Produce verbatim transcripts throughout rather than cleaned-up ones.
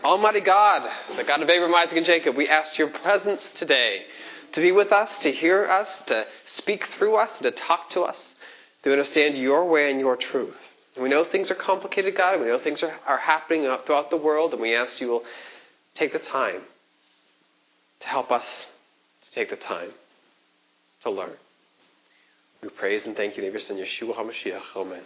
Almighty God, the God of Abraham, Isaac, and Jacob, we ask your presence today to be with us, to hear us, to speak through us, to talk to us, to understand your way and your truth. And we know things are complicated, God, and we know things are, are happening throughout the world, and we ask you will take the time to help us to take the time to learn. We praise and thank you, neighbors, in Yeshua HaMashiach. Amen.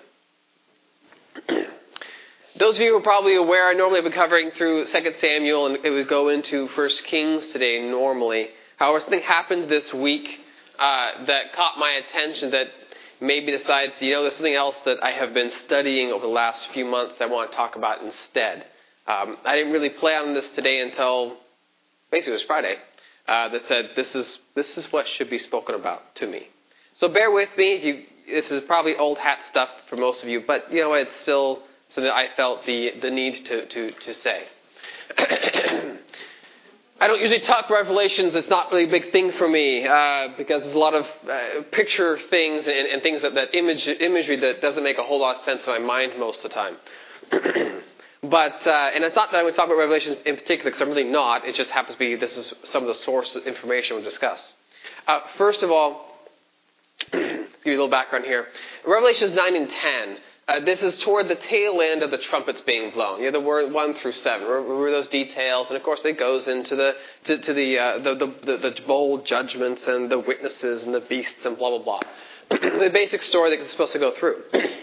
Those of you who are probably aware, I normally have been covering through Second Samuel, and it would go into First Kings today normally. However, something happened this week uh, that caught my attention that made me decide, you know, there's something else that I have been studying over the last few months that I want to talk about instead. Um, I didn't really plan on this today until basically it was Friday uh, that said this is this is what should be spoken about to me. So bear with me. If you, this is probably old hat stuff for most of you, but you know it's still something that I felt the the need to to to say. I don't usually talk Revelations. It's not really a big thing for me uh, because there's a lot of uh, picture things and, and things that, that image, imagery that doesn't make a whole lot of sense in my mind most of the time. But, uh, and it's not that I'm going to talk about Revelations in particular because I'm really not. It just happens to be this is some of the source information we'll discuss. Uh, first of all, give you a little background here. Revelations nine and ten. Uh, this is toward the tail end of the trumpets being blown. You know, the word one through seven. Remember those details, and of course it goes into the to, to the, uh, the, the the the bold judgments and the witnesses and the beasts and blah blah blah. The basic story that it's supposed to go through.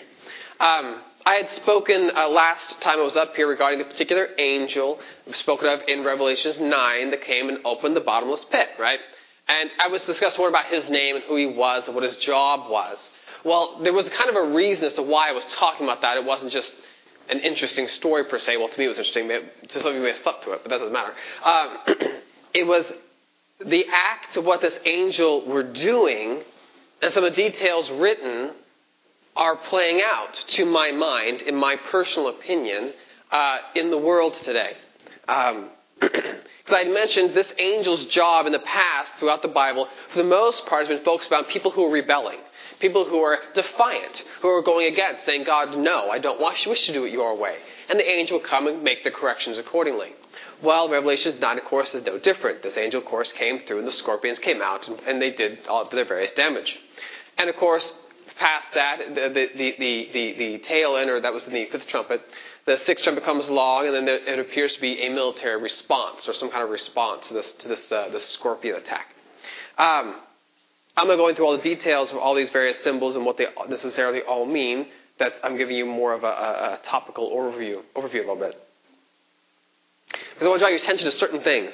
um, I had spoken uh, last time I was up here regarding the particular angel spoken of in Revelations nine that came and opened the bottomless pit, right? And I was discussing more about his name and who he was and what his job was. Well, there was kind of a reason as to why I was talking about that. It wasn't just an interesting story per se. Well, to me it was interesting. To some of you may have slept through it, but that doesn't matter. Um, it was the act of what this angel were doing, and some of the details written are playing out, to my mind, in my personal opinion, uh, in the world today. Um, because I had mentioned this angel's job in the past, throughout the Bible, for the most part, has been focused on people who are rebelling. People who are defiant, who are going against, saying, God, no, I don't wish to do it your way. And the angel will come and make the corrections accordingly. Well, Revelation nine, of course, is no different. This angel, of course, came through and the scorpions came out and, and they did all of their various damage. And, of course, past that, the, the, the, the, the, the tail end, or that was in the fifth trumpet, the sixth trumpet comes along and then there, it appears to be a military response or some kind of response to this, to this, uh, this scorpion attack. Um... I'm not going through all the details of all these various symbols and what they necessarily all mean. That I'm giving you more of a, a, a topical overview, overview a little bit. Because I want to draw your attention to certain things.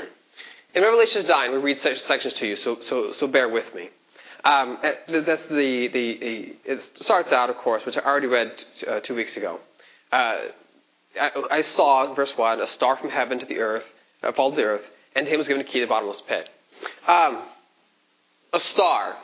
In Revelation nine, we read sections to you, so so so bear with me. Um, that's the, the the it starts out, of course, which I already read uh, two weeks ago. Uh, I, I saw, verse one, a star from heaven to the earth, uh, fall to the earth, and to him was given a key to the bottomless pit. Um, A star.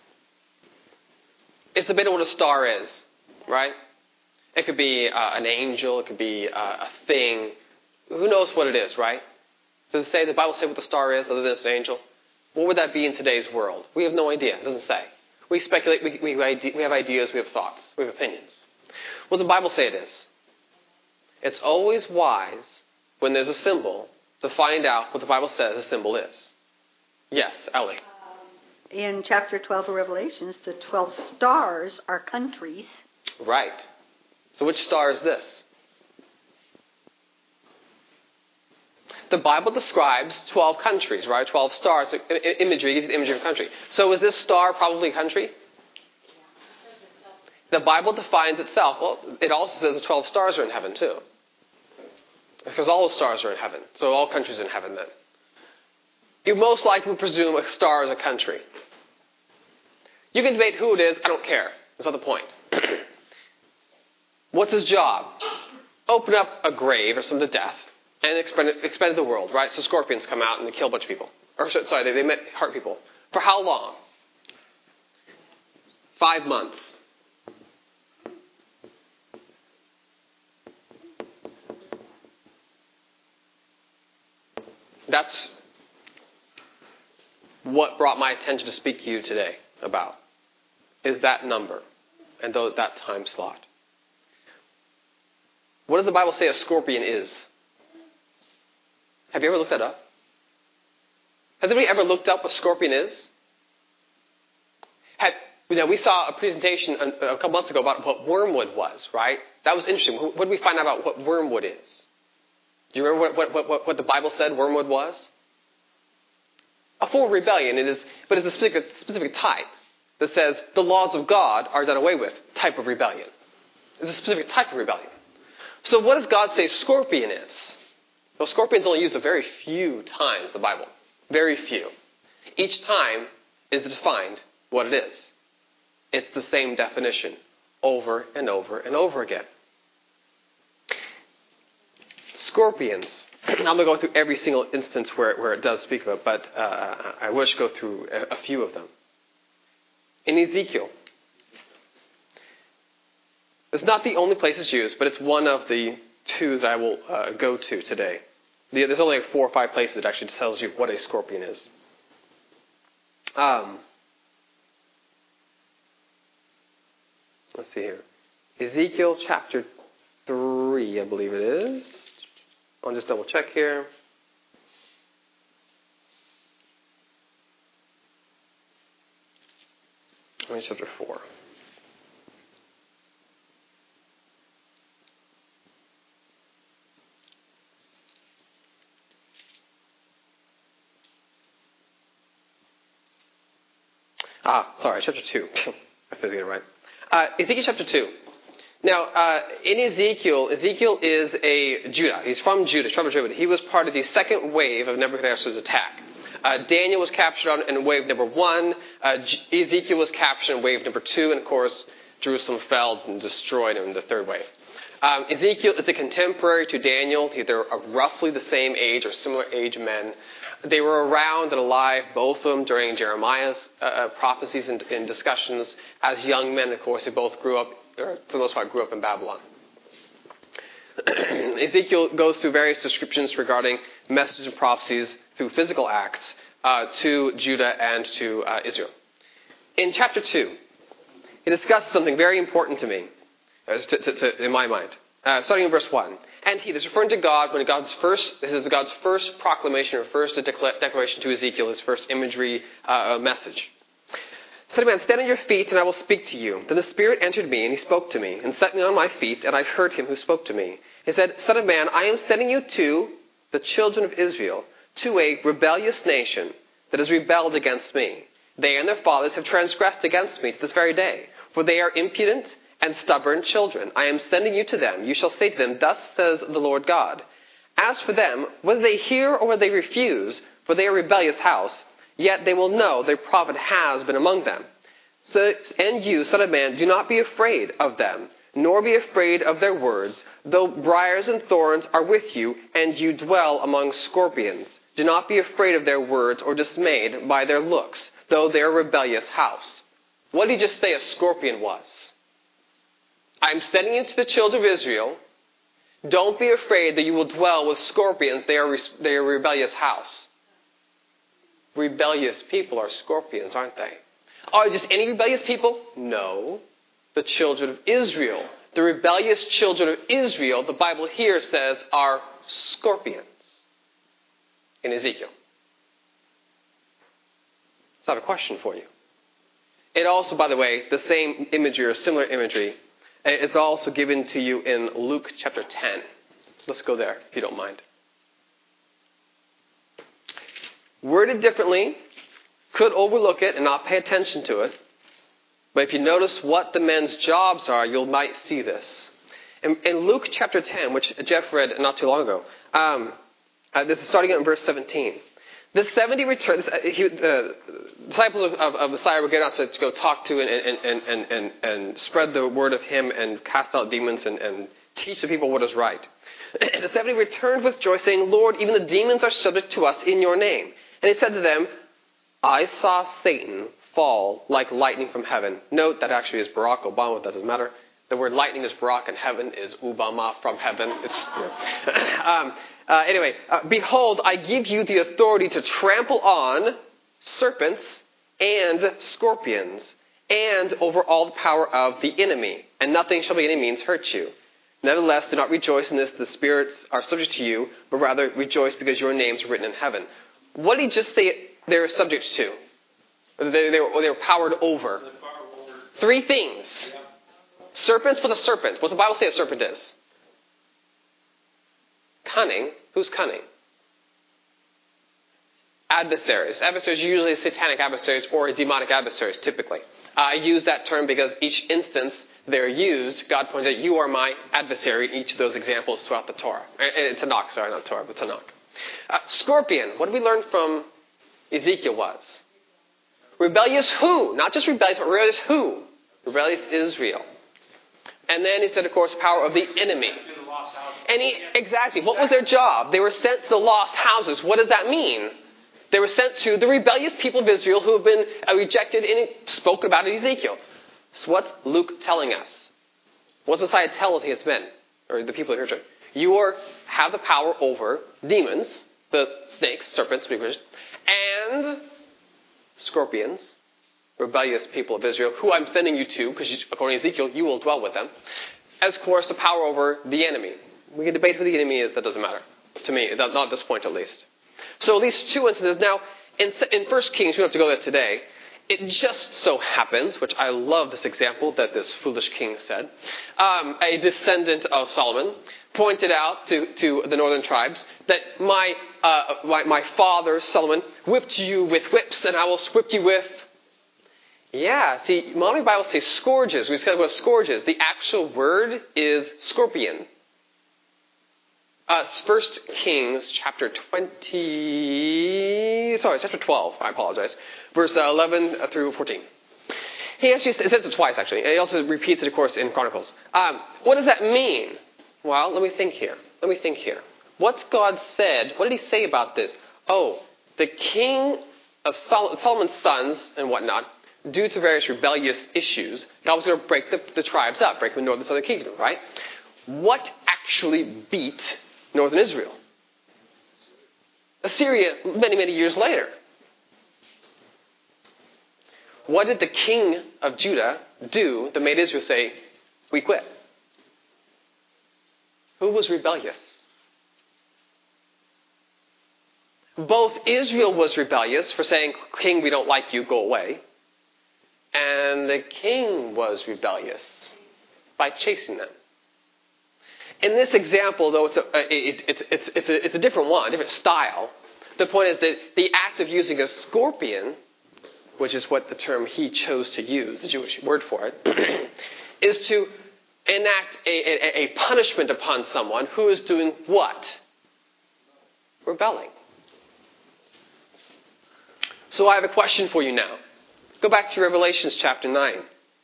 It's a bit of what a star is, right? It could be uh, an angel. It could be uh, a thing. Who knows what it is, right? Does it say, the Bible say what the star is other than it's an angel? What would that be in today's world? We have no idea. It doesn't say. We speculate. We, we, we have ideas. We have thoughts. We have opinions. What does the Bible say it is? It's always wise when there's a symbol to find out what the Bible says the symbol is. Yes, Ellie. In chapter twelve of Revelations, the twelve stars are countries. Right. So which star is this? The Bible describes twelve countries, right? twelve stars. Imagery gives the imagery of a country. So is this star probably a country? The Bible defines itself. Well, it also says the twelve stars are in heaven too. It's because all the stars are in heaven. So all countries are in heaven then. You most likely presume a star is a country. You can debate who it is. I don't care. That's not the point. What's his job? Open up a grave or some to death and expend, expend the world, right? So scorpions come out and they kill a bunch of people. Or sorry, they, they hurt people. For how long? Five months. That's what brought my attention to speak to you today about, is that number and that time slot. What does the Bible say a scorpion is? Have you ever looked that up? Has anybody ever looked up what scorpion is? Have, you know, we saw a presentation a, a couple months ago about what wormwood was, right? That was interesting. What did we find out about what wormwood is? Do you remember what, what, what, what the Bible said wormwood was? A form of rebellion. It is, but it's a specific, specific type that says the laws of God are done away with type of rebellion. It's a specific type of rebellion. So what does God say scorpion is? Well, scorpion's only used a very few times in the Bible. Very few. Each time is defined what it is. It's the same definition over and over and over again. Scorpions. I'm going to go through every single instance where, where it does speak of it, but uh, I wish to go through a, a few of them. In Ezekiel, it's not the only place it's used, but it's one of the two that I will uh, go to today. There's only like four or five places that actually tells you what a scorpion is. Um, let's see here. Ezekiel chapter three, I believe it is. I'll just double check here. Maybe chapter four. Ah, sorry, chapter two. I figured it right. Uh, Ezekiel chapter two. Now, uh, in Ezekiel, Ezekiel is a Judah. He's from Judah, from Judah. He was part of the second wave of Nebuchadnezzar's attack. Uh, Daniel was captured on, in wave number one. Uh, Ezekiel was captured in wave number two. And, of course, Jerusalem fell and destroyed in the third wave. Um, Ezekiel is a contemporary to Daniel. They're roughly the same age or similar age men. They were around and alive, both of them, during Jeremiah's uh, prophecies and, and discussions. As young men, of course, they both grew up, or for the most part, grew up in Babylon. Ezekiel goes through various descriptions regarding messages and prophecies through physical acts uh, to Judah and to uh, Israel. In chapter two, he discusses something very important to me. To, to, to, in my mind. Uh, starting in verse one. And he, this is referring to God when God's first, this is God's first proclamation or first declaration to Ezekiel, his first imagery uh, message. Son of man, stand on your feet and I will speak to you. Then the Spirit entered me and he spoke to me and set me on my feet and I heard him who spoke to me. He said, Son of man, I am sending you to the children of Israel, to a rebellious nation that has rebelled against me. They and their fathers have transgressed against me to this very day, for they are impudent and stubborn children. I am sending you to them. You shall say to them, Thus says the Lord God. As for them, whether they hear or whether they refuse, for they are a rebellious house, yet they will know their prophet has been among them. So, and you, son of man, do not be afraid of them, nor be afraid of their words, though briars and thorns are with you, and you dwell among scorpions. Do not be afraid of their words or dismayed by their looks, though they are a rebellious house. What did he just say a scorpion was? I'm sending you to the children of Israel. Don't be afraid that you will dwell with scorpions. They are, they are a rebellious house. Rebellious people are scorpions, aren't they? Are just any rebellious people? No. The children of Israel. The rebellious children of Israel, the Bible here says, are scorpions in Ezekiel. So I have a question for you. It also, by the way, the same imagery or similar imagery is also given to you in Luke chapter ten. Let's go there, if you don't mind. Worded differently, could overlook it and not pay attention to it. But if you notice what the men's jobs are, you might see this. In, in Luke chapter ten, which Jeff read not too long ago, um, uh, this is starting in verse seventeen. The seventy returned, uh, he, uh, disciples of, of, of Messiah were getting out to, to go talk to and, and, and, and, and, and spread the word of him and cast out demons and, and teach the people what is right. The seventy returned with joy, saying, Lord, even the demons are subject to us in your name. And he said to them, I saw Satan fall like lightning from heaven. Note that actually is Barack Obama, it doesn't matter. The word lightning is Barack and heaven is Obama from heaven. It's, um, uh, anyway, uh, behold, I give you the authority to trample on serpents and scorpions and over all the power of the enemy, and nothing shall by any means hurt you. Nevertheless, do not rejoice in this, the spirits are subject to you, but rather rejoice because your names are written in heaven. What did he just say they were subject to? They, they, were, they were powered over. Three things. Serpents, what's a serpent? What's the Bible say a serpent is? Cunning. Who's cunning? Adversaries. Adversaries are usually satanic adversaries or demonic adversaries, typically. Uh, I use that term because each instance they're used, God points out, you are my adversary in each of those examples throughout the Torah. Uh, Tanakh, sorry, not Torah, but Tanakh. Uh, scorpion, what did we learn from Ezekiel was? Rebellious who? Not just rebellious, but rebellious who? Rebellious Israel. And then he said, of course, power of the enemy. And he, exactly, what was their job? They were sent to the lost houses. What does that mean? They were sent to the rebellious people of Israel who have been uh, rejected and spoken about in Ezekiel. So what's Luke telling us? What's Messiah tell his men, or the people of Israel? You are, have the power over demons, the snakes, serpents, and scorpions, rebellious people of Israel, who I'm sending you to, because according to Ezekiel, you will dwell with them. As, of course, the power over the enemy. We can debate who the enemy is, that doesn't matter. To me, not at this point at least. So these two instances. Now, in, in First Kings, we don't have to go there today. It just so happens, which I love this example that this foolish king said, um, a descendant of Solomon pointed out to, to the northern tribes that my, uh, my, my father, Solomon, whipped you with whips and I will whip you with... Yeah, see, modern Bible says scourges. We said what scourges. The actual word is scorpion. Uh, First Kings chapter twenty, sorry, chapter twelve, I apologize, verse eleven through fourteen. He actually it says it twice, actually. He also repeats it, of course, in Chronicles. Um, what does that mean? Well, let me think here. Let me think here. What's God said? What did he say about this? Oh, the king of Sol- Solomon's sons and whatnot, due to various rebellious issues, God was going to break the, the tribes up, break the northern and southern kingdom, right? What actually beat northern Israel? Assyria, many, many years later. What did the king of Judah do that made Israel say, we quit? Who was rebellious? Both Israel was rebellious for saying, king, we don't like you, go away. And the king was rebellious by chasing them. In this example, though, it's a, it, it's, it's, it's, a, it's a different one, a different style. The point is that the act of using a scorpion, which is what the term he chose to use, the Jewish word for it, is to enact a, a, a punishment upon someone who is doing what? Rebelling. So I have a question for you now. Go back to Revelations chapter nine.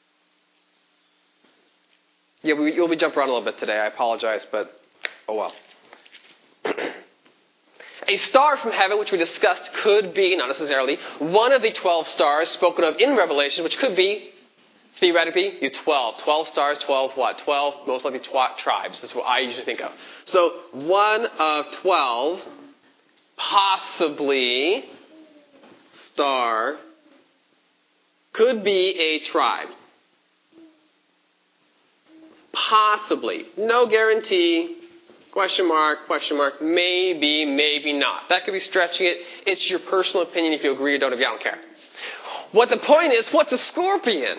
Yeah, we, you'll be jumping around a little bit today. I apologize, but oh well. A star from heaven, which we discussed, could be, not necessarily, one of the twelve stars spoken of in Revelation, which could be, theoretically, you twelve. twelve stars, twelve what? twelve, most likely tw- tribes. That's what I usually think of. So, one of twelve, possibly, star, could be a tribe. Possibly. No guarantee. Question mark, question mark. Maybe, maybe not. That could be stretching it. It's your personal opinion if you agree or don't, if you don't care. What the point is, what's a scorpion?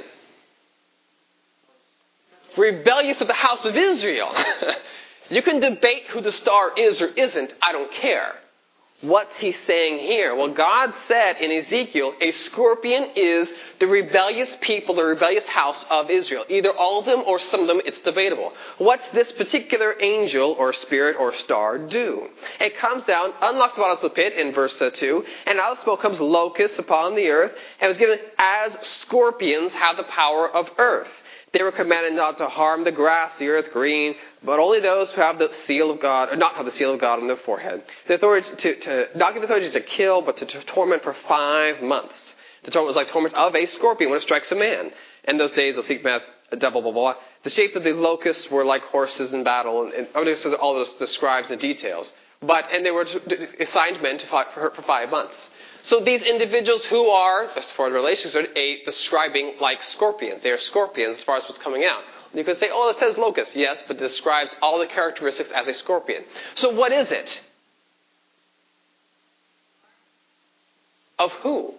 Rebellious of the house of Israel. You can debate who the star is or isn't. I don't care. What's he saying here? Well, God said in Ezekiel, a scorpion is the rebellious people, the rebellious house of Israel. Either all of them or some of them, it's debatable. What's this particular angel or spirit or star do? It comes down, unlocks the bottom of the pit in verse two, and out of the smoke comes locusts upon the earth, and was given as scorpions have the power of earth. They were commanded not to harm the grass, the earth, green, but only those who have the seal of God, or not have the seal of God on their forehead. The authority to, to not give authority to kill, but to, to torment for five months. The torment was like torment of a scorpion when it strikes a man. In those days, they'll seek meth, blah, blah, blah, blah. The shape of the locusts were like horses in battle, and, and oh, all those describes the details. But and they were assigned men to fight for, for five months. So these individuals who are, as far as relations are, a, describing like scorpions. They are scorpions as far as what's coming out. You could say, oh, it says locust. Yes, but it describes all the characteristics as a scorpion. So what is it? Of who?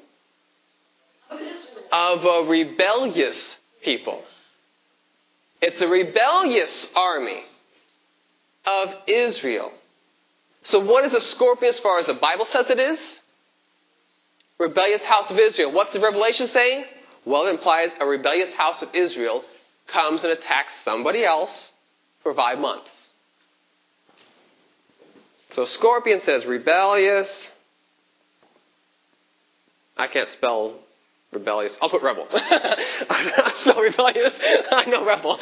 Of a rebellious people. It's a rebellious army of Israel. So what is a scorpion as far as the Bible says it is? Rebellious house of Israel. What's the Revelation saying? Well, it implies a rebellious house of Israel comes and attacks somebody else for five months. So scorpion says rebellious. I can't spell rebellious. I'll put rebel. I don't spell rebellious. I know rebel.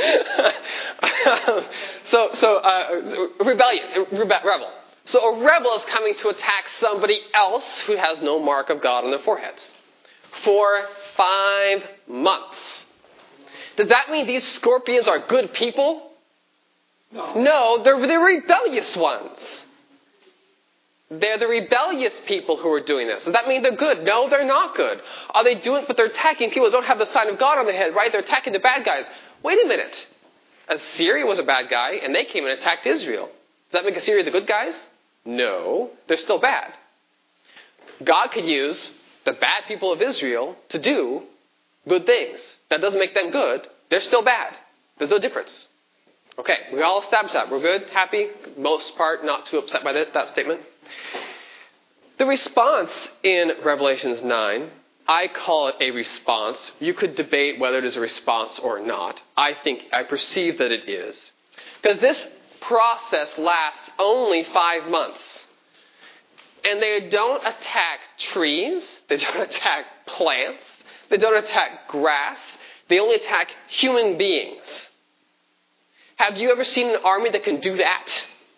so, so uh, rebellious, rebe- rebel. So a rebel is coming to attack somebody else who has no mark of God on their foreheads for five months. Does that mean these scorpions are good people? No, no they're the rebellious ones. They're the rebellious people who are doing this. Does that mean they're good? No, they're not good. Are they doing it? But they're attacking people who don't have the sign of God on their head, right? They're attacking the bad guys. Wait a minute. Assyria was a bad guy, and they came and attacked Israel. Does that make Assyria the good guys? No, they're still bad. God could use the bad people of Israel to do good things. That doesn't make them good. They're still bad. There's no difference. Okay, we all established that. We're good, happy, most part not too upset by that, that statement. The response in Revelations nine, I call it a response. You could debate whether it is a response or not. I think, I perceive that it is. Because this process lasts only five months. And they don't attack trees. They don't attack plants. They don't attack grass. They only attack human beings. Have you ever seen an army that can do that?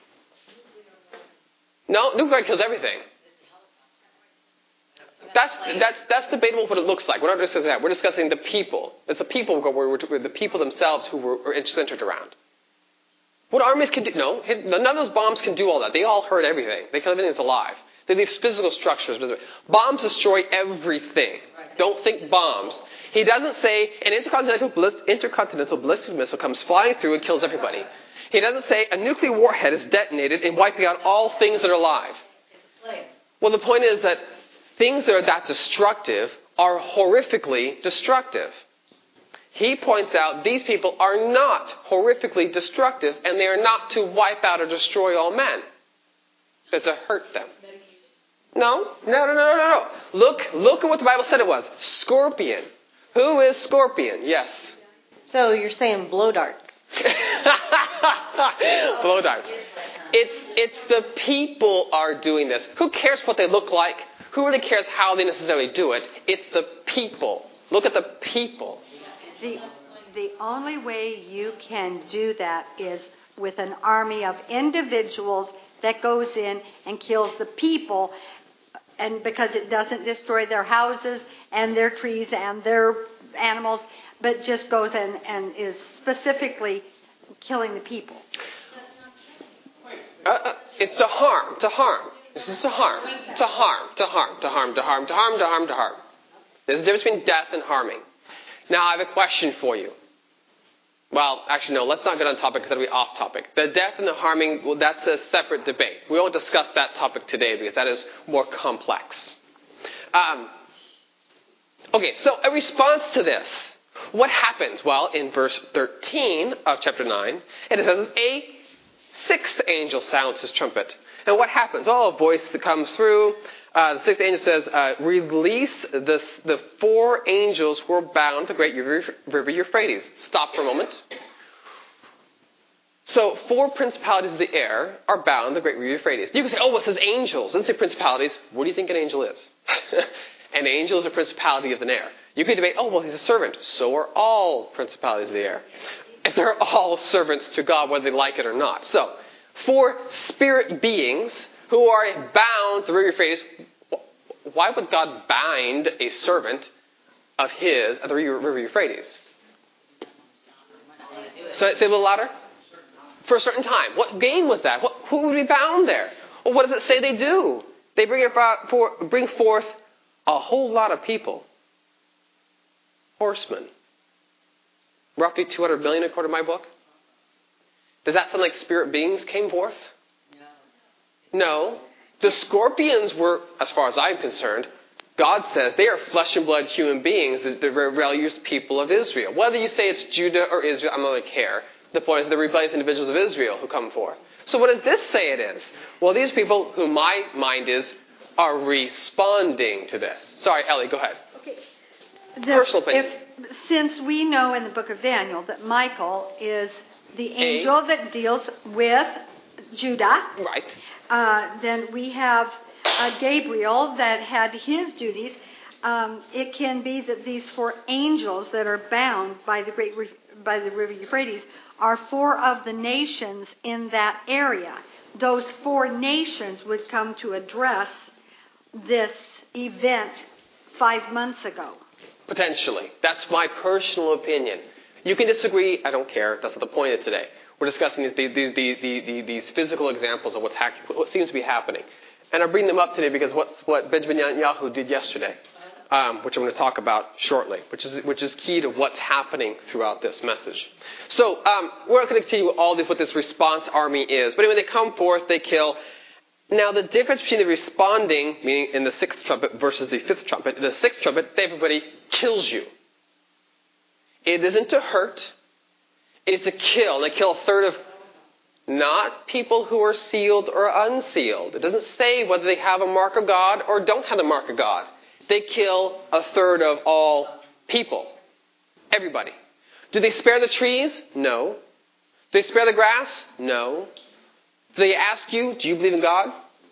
No, nuclear kills everything. That's, that's, that's debatable what it looks like. We're not discussing that. We're discussing the people. It's the people we're, we're the people themselves who we're centered around. What armies can do? No, none of those bombs can do all that. They all hurt everything. They kill everything that's alive. They leave physical structures. Bombs destroy everything. Don't think bombs. He doesn't say an intercontinental, ballist, intercontinental ballistic missile comes flying through and kills everybody. He doesn't say a nuclear warhead is detonated and wiping out all things that are alive. Well, the point is that things that are that destructive are horrifically destructive. He points out these people are not horrifically destructive, and they are not to wipe out or destroy all men, but to hurt them. No, no, no, no, no, no. Look, look at what the Bible said it was. Scorpion. Who is scorpion? Yes. So you're saying blow darts. Blow darts. It's, it's the people are doing this. Who cares what they look like? Who really cares how they necessarily do it? It's the people. Look at the people. The, the only way you can do that is with an army of individuals that goes in and kills the people, and because it doesn't destroy their houses and their trees and their animals, but just goes in and is specifically killing the people. Uh, uh, it's to harm, to harm. This is to harm, to harm, to harm, to harm, to harm, to harm, to harm, to harm. There's a difference between death and harming. Now, I have a question for you. Well, actually, no, let's not get on topic because that'll be off topic. The death and the harming, well, that's a separate debate. We won't discuss that topic today because that is more complex. Um, okay, so a response to this. What happens? Well, in verse thirteen of chapter nine, it says, a sixth angel sounds his trumpet. And what happens? Oh, a voice that comes through. Uh, the sixth angel says, uh, release the, the four angels who are bound to the great river, river Euphrates. Stop for a moment. So, four principalities of the air are bound to the great river Euphrates. You can say, oh, well, it says angels. It doesn't say principalities. What do you think an angel is? An angel is a principality of the air. You could debate, oh, well, he's a servant. So are all principalities of the air. And they're all servants to God, whether they like it or not. So, four spirit beings who are bound to the river Euphrates. Why would God bind a servant of his at the river Euphrates? So say a little louder. For a certain time. What gain was that? What, who would be bound there? Well, what does it say they do? They bring, about, for, bring forth a whole lot of people. Horsemen. Roughly two hundred million according to my book. Does that sound like spirit beings came forth? No. The scorpions were, as far as I'm concerned, God says they are flesh and blood human beings, the rebellious people of Israel. Whether you say it's Judah or Israel, I don't really care. The point is the rebellious individuals of Israel who come forth. So what does this say it is? Well, these people, who my mind is, are responding to this. Sorry, Ellie, go ahead. Okay. The, Personal opinion. If, since we know in the book of Daniel that Michael is the angel A. that deals with Judah, right? Uh, then we have uh, Gabriel that had his duties. Um, it can be that these four angels that are bound by the great by the river Euphrates are four of the nations in that area. Those four nations would come to address this event five months ago. Potentially. That's my personal opinion. You can disagree. I don't care. That's not the point of today. We're discussing these, these, these, these, these physical examples of what's ha- what seems to be happening. And I bring them up today because what's what Benjamin Netanyahu did yesterday, um, which I'm going to talk about shortly, which is which is key to what's happening throughout this message. So um, we're not going to continue all this, what this response army is. But anyway, they come forth, they kill. Now, the difference between the responding, meaning in the sixth trumpet, versus the fifth trumpet, in the sixth trumpet, everybody kills you. It isn't to hurt. It's to kill. They kill a third of not people who are sealed or unsealed. It doesn't say whether they have a mark of God or don't have the mark of God. They kill a third of all people. Everybody. Do they spare the trees? No. Do they spare the grass? No. Do they ask you, do you believe in God?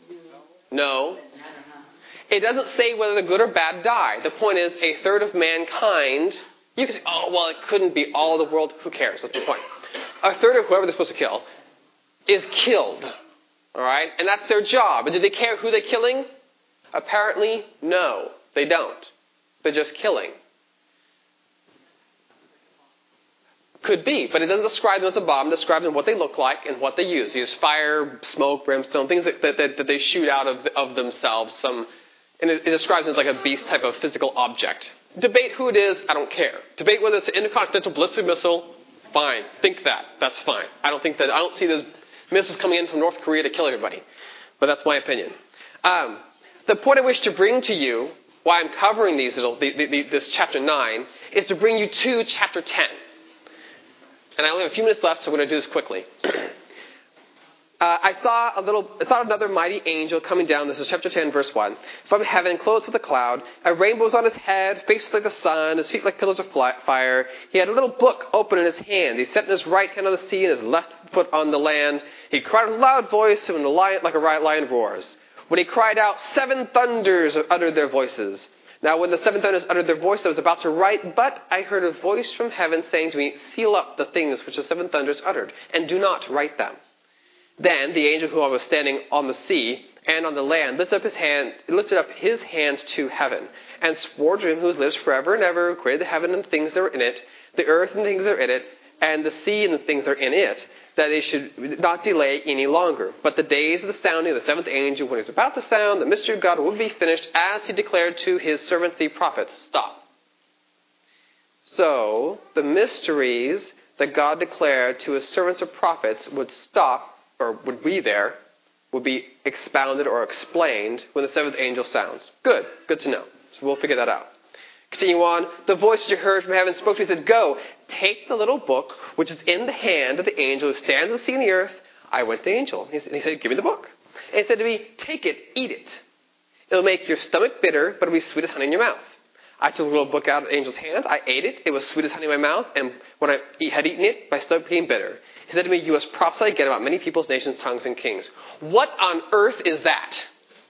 No. It doesn't say whether the good or bad die. The point is, a third of mankind, you can say, oh, well, it couldn't be all the world. Who cares? That's the point. A third of whoever they're supposed to kill is killed. All right? And that's their job. And do they care who they're killing? Apparently, no. They don't. They're just killing. Could be, but it doesn't describe them as a bomb. It describes them what they look like and what they use. They use fire, smoke, brimstone, things that, that, that they shoot out of, of themselves. Some, and it, it describes it as like a beast type of physical object. Debate who it is, I don't care. Debate whether it's an intercontinental ballistic missile, fine. Think that. That's fine. I don't think that, I don't see those missiles coming in from North Korea to kill everybody. But that's my opinion. Um, the point I wish to bring to you, why I'm covering these little, the, the, the, this chapter nine, is to bring you to chapter ten. And I only have a few minutes left, so I'm going to do this quickly. Uh, I saw a little, I saw another mighty angel coming down. This is chapter ten, verse one. From heaven, clothed with a cloud. A rainbow was on his head, face like the sun, his feet like pillars of fire. He had a little book open in his hand. He set in his right hand on the sea and his left foot on the land. He cried with a loud voice, and a lion, like a lion roars. When he cried out, seven thunders uttered their voices. Now when the seven thunders uttered their voice, I was about to write, but I heard a voice from heaven saying to me, seal up the things which the seven thunders uttered, and do not write them. Then the angel who was standing on the sea and on the land lifted up his hand, lifted up his hands to heaven, and swore to him who lives forever and ever, who created the heaven and the things that are in it, the earth and the things that are in it, and the sea and the things that are in it, that they should not delay any longer. But the days of the sounding of the seventh angel, when he was about to sound, the mystery of God would be finished, as he declared to his servants the prophets. Stop. So, the mysteries that God declared to his servants or prophets would stop, or would be there, would be expounded or explained when the seventh angel sounds. Good. Good to know. So we'll figure that out. Continue on. The voice that you heard from heaven spoke to me and said, go, take the little book which is in the hand of the angel who stands on the sea and the earth. I went to the angel. And he said, give me the book. And he said to me, take it, eat it. It'll make your stomach bitter, but it'll be sweet as honey in your mouth. I took the little book out of the angel's hand. I ate it. It was sweet as honey in my mouth. And when I had eaten it, my stomach became bitter. He said to me, you must prophesy again about many peoples, nations, tongues, and kings. What on earth is that?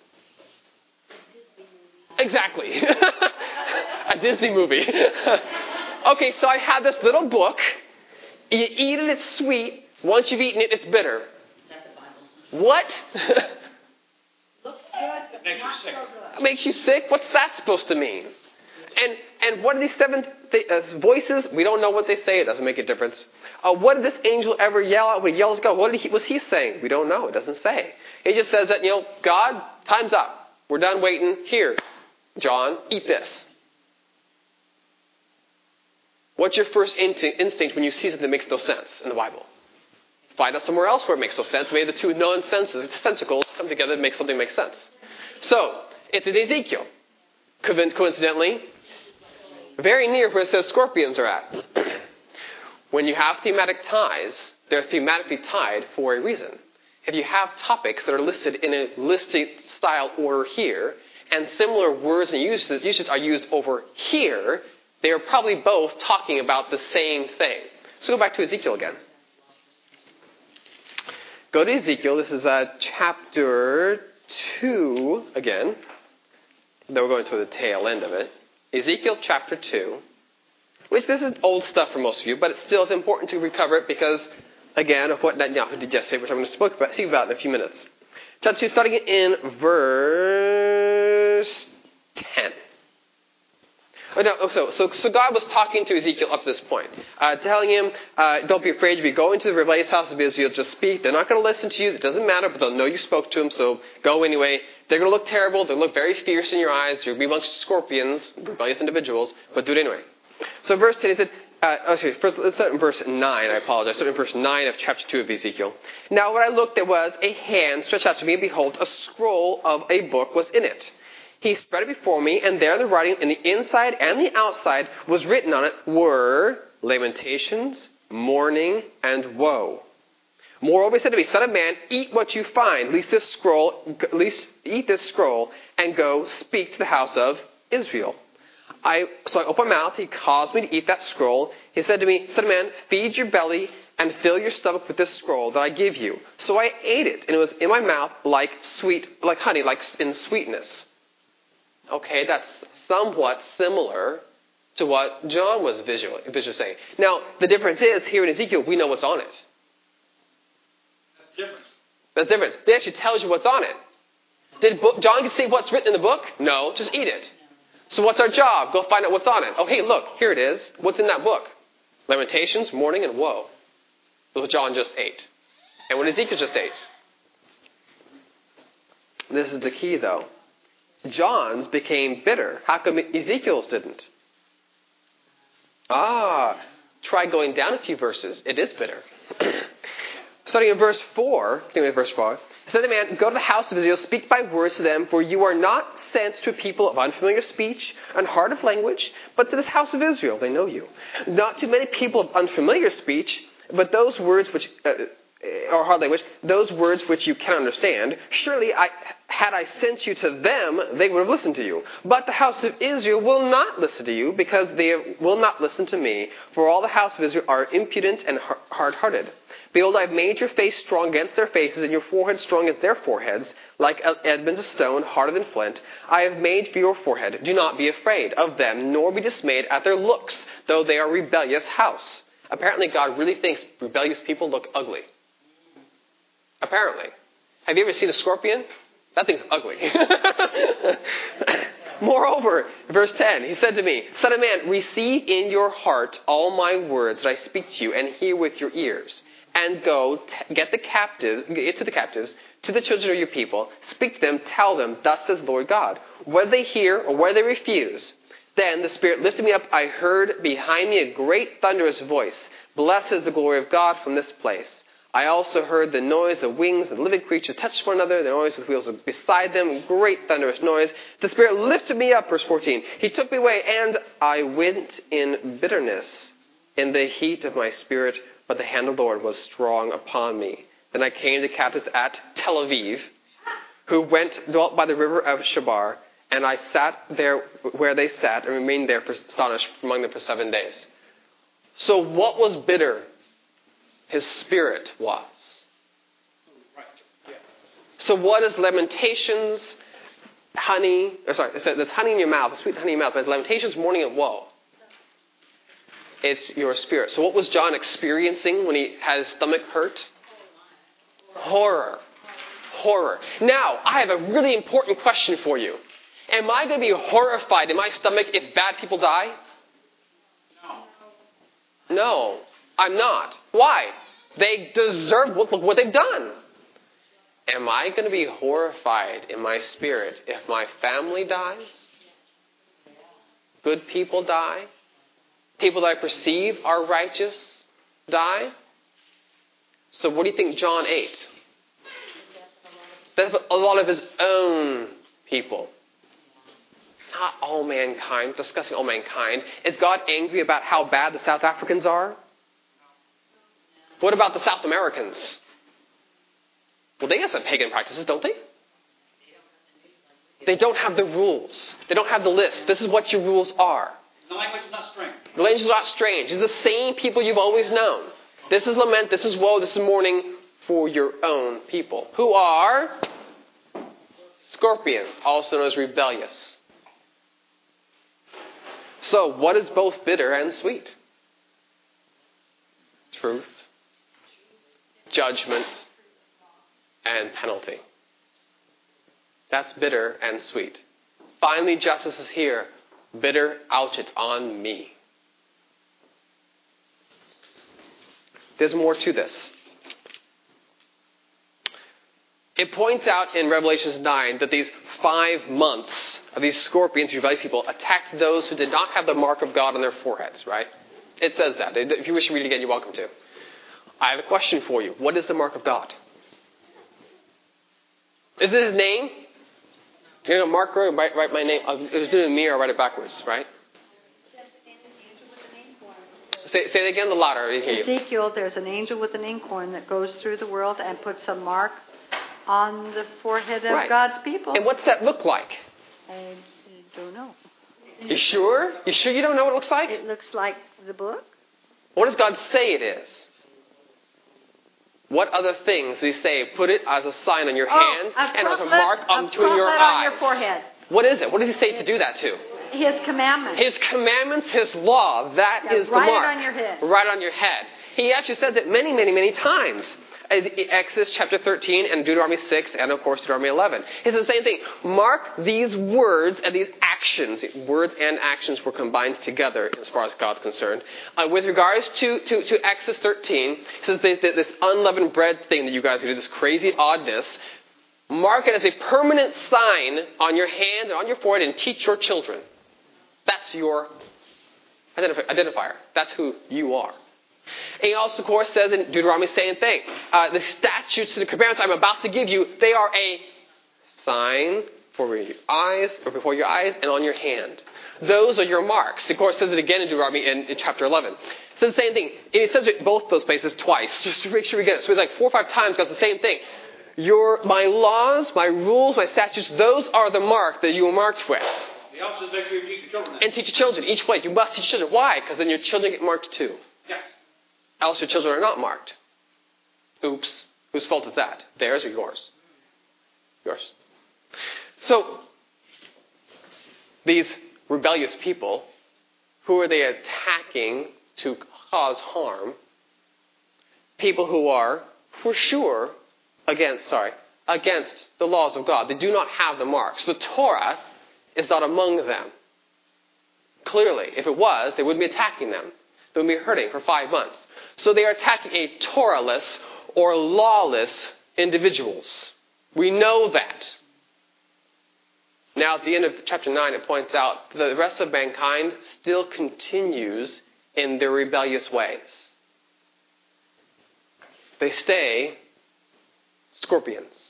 Exactly. A Disney movie. Okay, so I had this little book. You eat it, it's sweet. Once you've eaten it, it's bitter. That's the Bible. What? Looks good, Makes not you sick. so good. Makes you sick? What's that supposed to mean? And and what are these seven th- uh, voices? We don't know what they say. It doesn't make a difference. Uh, what did this angel ever yell out when he yelled at God? What did he, was he saying? We don't know. It doesn't say. It just says that, you know, God, time's up. We're done waiting. Here, John, eat this. What's your first instinct when you see something that makes no sense in the Bible? Find out somewhere else where it makes no sense. Maybe the two nonsenses, sensicals, come together to make something make sense. So, it's in Ezekiel. Coincidentally, very near where it says scorpions are at. When you have thematic ties, they're thematically tied for a reason. If you have topics that are listed in a listed style order here, and similar words and uses, uses are used over here, they are probably both talking about the same thing. So go back to Ezekiel again. Go to Ezekiel. This is uh, chapter two again. Then we're going to the tail end of it. Ezekiel chapter two. Which this is old stuff for most of you, but it's still it's important to recover it because, again, of what Netanyahu did yesterday, which I'm going to speak about, speak about in a few minutes. Chapter two, starting in verse ten. Oh, no, so, so, so God was talking to Ezekiel up to this point, uh, telling him, uh, don't be afraid. If you go into the rebellious house of Israel, just speak. They're not going to listen to you. It doesn't matter, but they'll know you spoke to them, so go anyway. They're going to look terrible. They'll look very fierce in your eyes. You'll be amongst scorpions, rebellious individuals, but do it anyway. So verse ten, he said, uh, oh, sorry, first, let's start in verse nine. I apologize. Start in verse nine of chapter two of Ezekiel. Now when I looked, there was a hand stretched out to me, and behold, a scroll of a book was in it. He spread it before me, and there the writing in the inside and the outside was written on it were lamentations, mourning, and woe. Moreover, he said to me, Son of man, eat what you find, lest this scroll, at least eat this scroll, and go speak to the house of Israel. I so I opened my mouth. He caused me to eat that scroll. He said to me, Son of man, feed your belly and fill your stomach with this scroll that I give you. So I ate it, and it was in my mouth like sweet, like honey, like in sweetness. Okay, that's somewhat similar to what John was visually, visually saying. Now, the difference is, here in Ezekiel, we know what's on it. That's different. That's the difference. It actually tells you what's on it. Did book, John say what's written in the book? No, just eat it. So what's our job? Go find out what's on it. Oh, hey, look, here it is. What's in that book? Lamentations, mourning, and woe. That's what John just ate. And what Ezekiel just ate. This is the key, though. John's became bitter. How come Ezekiel's didn't? Ah, try going down a few verses. It is bitter. Starting in verse four, anyway, verse four, said the man, go to the house of Israel, speak by words to them, for you are not sent to a people of unfamiliar speech and hard of language, but to this house of Israel. They know you. Not to many people of unfamiliar speech, but those words which... Uh, or hard language, those words which you cannot understand, surely I, had I sent you to them, they would have listened to you. But the house of Israel will not listen to you, because they will not listen to me. For all the house of Israel are impudent and hard-hearted. Behold, I have made your face strong against their faces, and your forehead strong against their foreheads, like Edmonds of stone, harder than flint. I have made for your forehead. Do not be afraid of them, nor be dismayed at their looks, though they are a rebellious house. Apparently, God really thinks rebellious people look ugly. Apparently. Have you ever seen a scorpion? That thing's ugly. Moreover, verse ten, he said to me, Son of man, receive in your heart all my words that I speak to you, and hear with your ears. And go, t- get the captives, get to the captives, to the children of your people, speak to them, tell them, thus says Lord God. Whether they hear or whether they refuse, then the Spirit lifted me up, I heard behind me a great thunderous voice. Blessed is the glory of God from this place. I also heard the noise of wings and living creatures touch one another, the noise with wheels beside them, great thunderous noise. The Spirit lifted me up, verse fourteen. He took me away, and I went in bitterness in the heat of my spirit, but the hand of the Lord was strong upon me. Then I came to captives at Tel Aviv, who went, dwelt by the river of Shabar, and I sat there where they sat and remained there for, astonished among them for seven days. So what was bitter? His spirit was. So what is lamentations, honey, or sorry, there's honey in your mouth, the sweet honey in your mouth, but it's lamentations, mourning, and woe. It's your spirit. So what was John experiencing when he had his stomach hurt? Horror. Horror. Now, I have a really important question for you. Am I going to be horrified in my stomach if bad people die? No. No. I'm not. Why? They deserve what, what they've done. Am I going to be horrified in my spirit if my family dies? Good people die? People that I perceive are righteous die. So what do you think John ate? That's a lot of his own people. Not all mankind. Discussing all mankind. Is God angry about how bad the South Africans are? What about the South Americans? Well, they have some pagan practices, don't they? They don't have the rules. They don't have the list. This is what your rules are. The language is not strange. The language is not strange. It's the same people you've always known. This is lament, this is woe, this is mourning for your own people, who are scorpions, also known as rebellious. So, what is both bitter and sweet? Truth, judgment, and penalty. That's bitter and sweet. Finally, justice is here. Bitter, ouch, it's on me. There's more to this. It points out in Revelation nine that these five months of these scorpions, rebellious people, attacked those who did not have the mark of God on their foreheads, right? It says that. If you wish to read it again, you're welcome to. I have a question for you. What is the mark of God? Is it his name? You're going to mark or write, write my name. It was doing me or write it backwards, right? Say, say it again, the louder. I didn't hear you. Ezekiel, there's an angel with an inkhorn that goes through the world and puts a mark on the forehead of Right. God's people. And what's that look like? I don't know. You sure? You sure you don't know what it looks like? It looks like the book. What does God say it is? What other things does he say? Put it as a sign on your hand oh, a and as a frontlet- mark on a between your frontlet eyes. on your forehead. What is it? What does he say to do that to? His commandments. His commandments, his law, that Yeah, is the right mark. on your head. Right on your head. He actually says it many, many, many times. Exodus chapter thirteen and Deuteronomy six and of course Deuteronomy eleven. He says the same thing. Mark these words and these actions. Words and actions were combined together as far as God's concerned. Uh, with regards to, to, to Exodus thirteen, he says that this unleavened bread thing that you guys do, this crazy oddness, mark it as a permanent sign on your hand and on your forehead and teach your children. That's your identif- identifier. That's who you are. And he also, of course, says in Deuteronomy the same thing. Uh, the statutes and the commandments I'm about to give you, they are a sign for your eyes, or before your eyes, and on your hand. Those are your marks. Of course, it says it again in Deuteronomy in, in chapter eleven. It says the same thing. And it says it both those places twice, just to make sure we get it. So it's like four or five times, it's the same thing. Your, my laws, my rules, my statutes, those are the mark that you are marked with. The opposite makes you teach your children. And teach your children each way. You must teach your children. Why? Because then your children get marked too. Yes. Else your children are not marked. Oops. Whose fault is that? Theirs or yours? Yours. So, these rebellious people, who are they attacking to cause harm? People who are, for sure, against, sorry, against the laws of God. They do not have the marks. The Torah is not among them. Clearly, if it was, they wouldn't be attacking them. They would be hurting for five months. So they are attacking a Torahless or lawless individuals. We know that. Now, at the end of chapter nine, it points out that the rest of mankind still continues in their rebellious ways. They stay scorpions.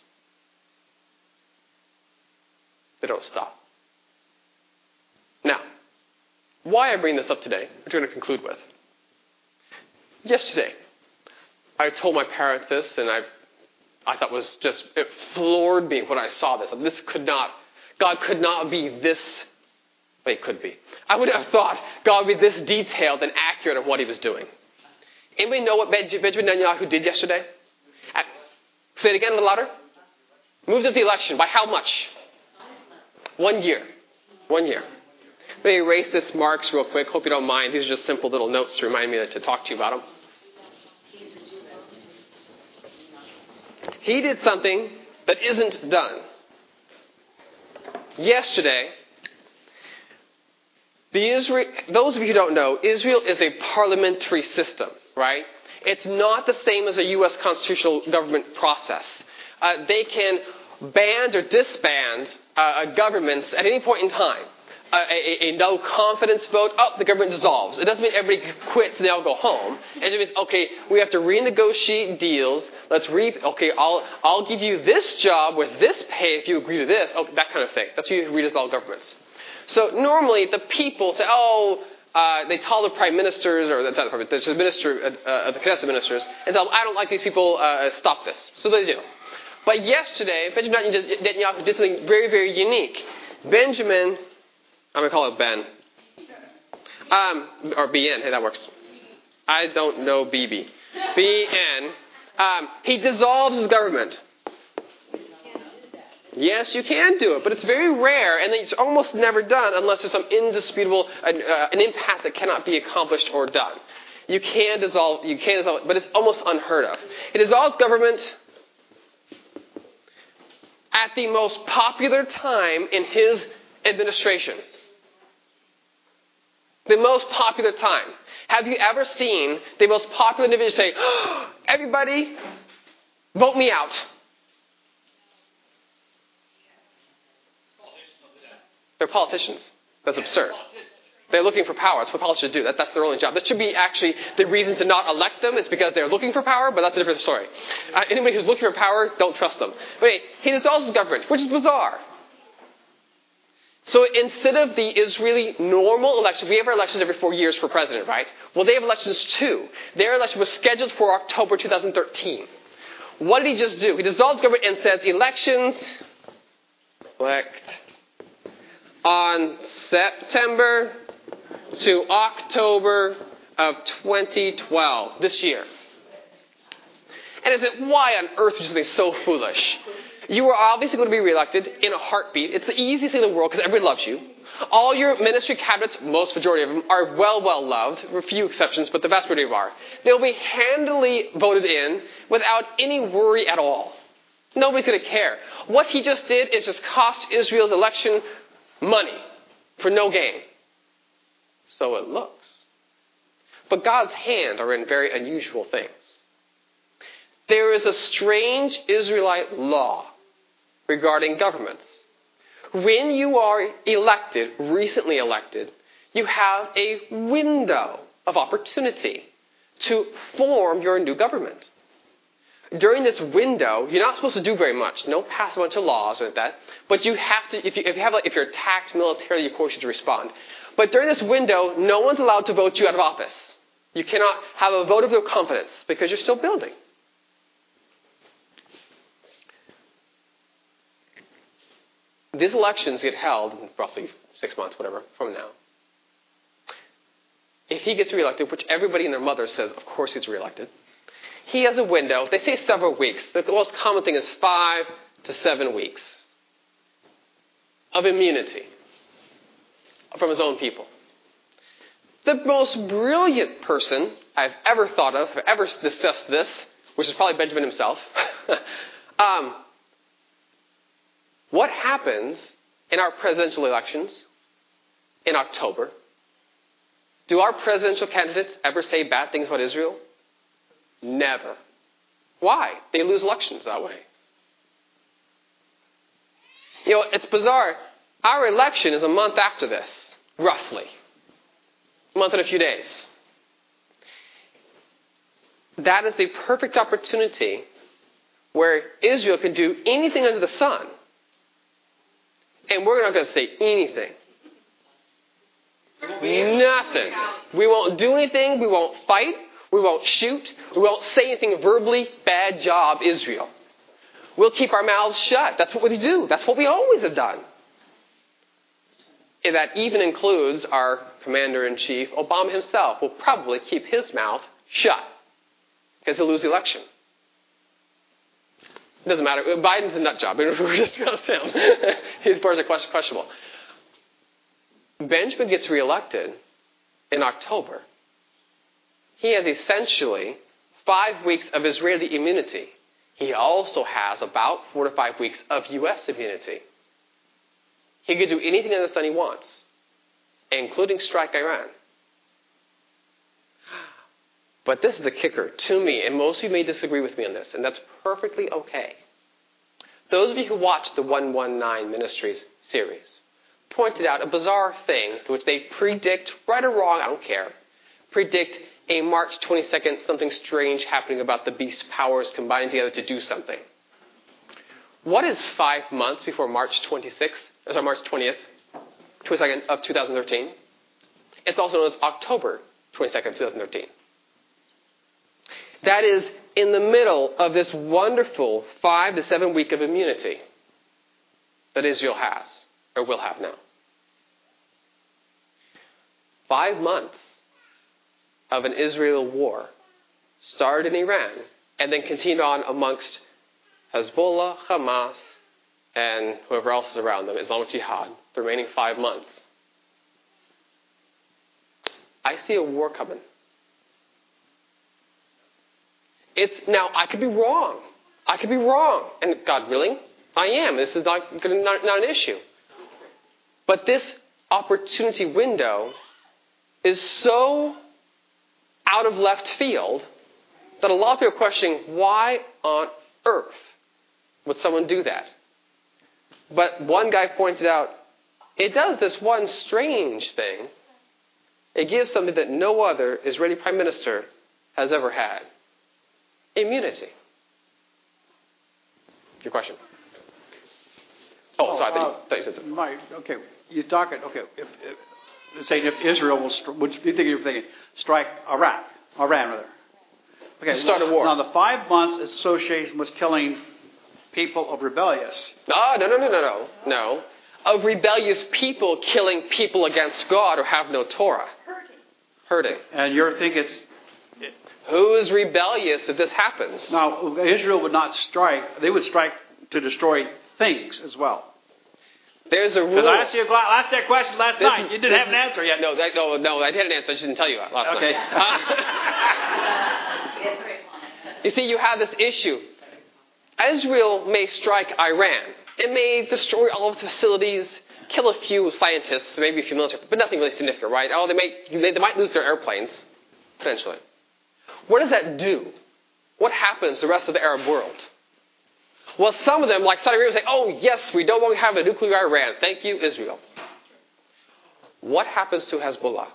They don't stop. Now, why I bring this up today, which we're going to conclude with. Yesterday, I told my parents this, and I I thought was just, it floored me when I saw this. This could not, God could not be this, well, he could be. I would have thought God would be this detailed and accurate of what he was doing. Anybody know what Benjamin Netanyahu did yesterday? Say it again a little louder. Moved up the election. By how much? One year. One year. Let me erase this marks real quick. Hope you don't mind. These are just simple little notes to remind me to talk to you about them. He did something that isn't done. Yesterday, the Israel, those of you who don't know, Israel is a parliamentary system, right? It's not the same as a U S constitutional government process. Uh, they can band or disband uh, governments at any point in time. a, a, a no confidence vote, oh, the government dissolves. It doesn't mean everybody quits and they all go home. It just means, okay, we have to renegotiate deals. Let's re, okay, I'll, I'll give you this job with this pay if you agree to this. Oh, that kind of thing. That's how you redissolve governments. So normally the people say, oh, uh, they tell the prime ministers, or that's not the prime minister, the minister, uh, the Knesset ministers, and tell them, I don't like these people, uh, stop this. So they do. But yesterday, Benjamin Netanyahu did something very, very unique. Benjamin, I'm going to call it Ben. Um, or B N, hey, that works. I don't know B B. B N. Um, he dissolves his government. Yes, you can do it, but it's very rare, and it's almost never done unless there's some indisputable, uh, an impasse that cannot be accomplished or done. You can dissolve, you can dissolve, but it's almost unheard of. He dissolves government at the most popular time in his administration. The most popular time. Have you ever seen the most popular individual say, oh, everybody, vote me out? They're politicians. That's absurd. They're looking for power. That's what politicians do. That, that's their only job. That should be actually the reason to not elect them is because they're looking for power, but that's a different story. Uh, anybody who's looking for power, don't trust them. But anyway, he dissolves his government, which is bizarre. So instead of the Israeli normal election, we have our elections every four years for president, right? Well, they have elections too. Their election was scheduled for October twenty thirteen. What did he just do? He dissolves government and says elections elect on September to October of twenty twelve, this year. And I said, why on earth is this so foolish? You are obviously going to be reelected in a heartbeat. It's the easiest thing in the world because everybody loves you. All your ministry cabinets, most majority of them, are well, well loved. There are a few exceptions, but the vast majority of them are. They'll be handily voted in without any worry at all. Nobody's going to care. What he just did is just cost Israel's election money for no gain. So it looks. But God's hand are in very unusual things. There is a strange Israelite law regarding governments. When you are elected, recently elected, you have a window of opportunity to form your new government. During this window, you're not supposed to do very much. No pass a bunch of laws or like that. But you have to, if you, if you have, like, if you're attacked militarily, of course you have to respond. But during this window, no one's allowed to vote you out of office. You cannot have a vote of no confidence because you're still building. These elections get held in roughly six months, whatever, from now. If he gets reelected, which everybody and their mother says, of course he's reelected, he has a window. They say several weeks. The most common thing is five to seven weeks of immunity from his own people. The most brilliant person I've ever thought of, ever discussed this, which is probably Benjamin himself, um, what happens in our presidential elections in October? Do our presidential candidates ever say bad things about Israel? Never. Why? They lose elections that way. You know, it's bizarre. Our election is a month after this, roughly. A month and a few days. That is the perfect opportunity where Israel can do anything under the sun. And we're not going to say anything. Nothing. We won't do anything. We won't fight. We won't shoot. We won't say anything verbally. Bad job, Israel. We'll keep our mouths shut. That's what we do. That's what we always have done. And that even includes our commander-in-chief, Obama himself, will probably keep his mouth shut because he'll lose the election. It doesn't matter. Biden's a nut job. We're just going to say him. His parts are questionable. Benjamin gets reelected in October. He has essentially five weeks of Israeli immunity. He also has about four to five weeks of U S immunity. He could do anything under the sun he wants, including strike Iran. But this is the kicker to me, and most of you may disagree with me on this, and that's perfectly okay. Those of you who watch the one nineteen Ministries series, pointed out a bizarre thing, which they predict, right or wrong, I don't care, predict a March twenty-second something strange happening about the beast powers combining together to do something. What is five months before March twenty-sixth, sorry, March twentieth, twenty-second of two thousand thirteen? It's also known as October twenty-second of two thousand thirteen. That is in the middle of this wonderful five to seven week of immunity that Israel has, or will have now. Five months of an Israel war started in Iran and then continued on amongst Hezbollah, Hamas, and whoever else is around them, Islamic Jihad, the remaining five months. I see a war coming. It's now, I could be wrong. I could be wrong. And God willing, I am. This is not, not, not an issue. But this opportunity window is so out of left field that a lot of people are questioning, why on earth would someone do that? But one guy pointed out, it does this one strange thing. It gives something that no other Israeli prime minister has ever had. Immunity. Your question? Oh, Oh, sorry, I thought you, uh, thought you said something. Mike, okay, you're talking, okay, if, if saying if Israel will, stri- would you think you're thinking, strike Iraq, Iran rather. Okay, To start a war. Now the five months association was killing people of rebellious. Ah, no, no, no, no, no, no. Of rebellious people killing people against God or have no Torah. Hurting. Hurting. And you're thinking it's, Who is rebellious if this happens? now Israel would not strike, they would strike to destroy things as well. There's a rule. Because I asked you a, I asked that question last This night. is- You didn't this have an is- answer yet. No, that, no, no, I had an answer. I just didn't tell you that last Okay. night. Uh, you see, you have this issue. Israel may strike Iran. It may destroy all of its facilities, kill a few scientists, maybe a few military, but nothing really significant, right? Oh, they may they, they might lose their airplanes, potentially. What does that do? What happens to the rest of the Arab world? Well, some of them, like Saudi Arabia, say, oh, yes, we don't want to have a nuclear Iran. Thank you, Israel. What happens to Hezbollah?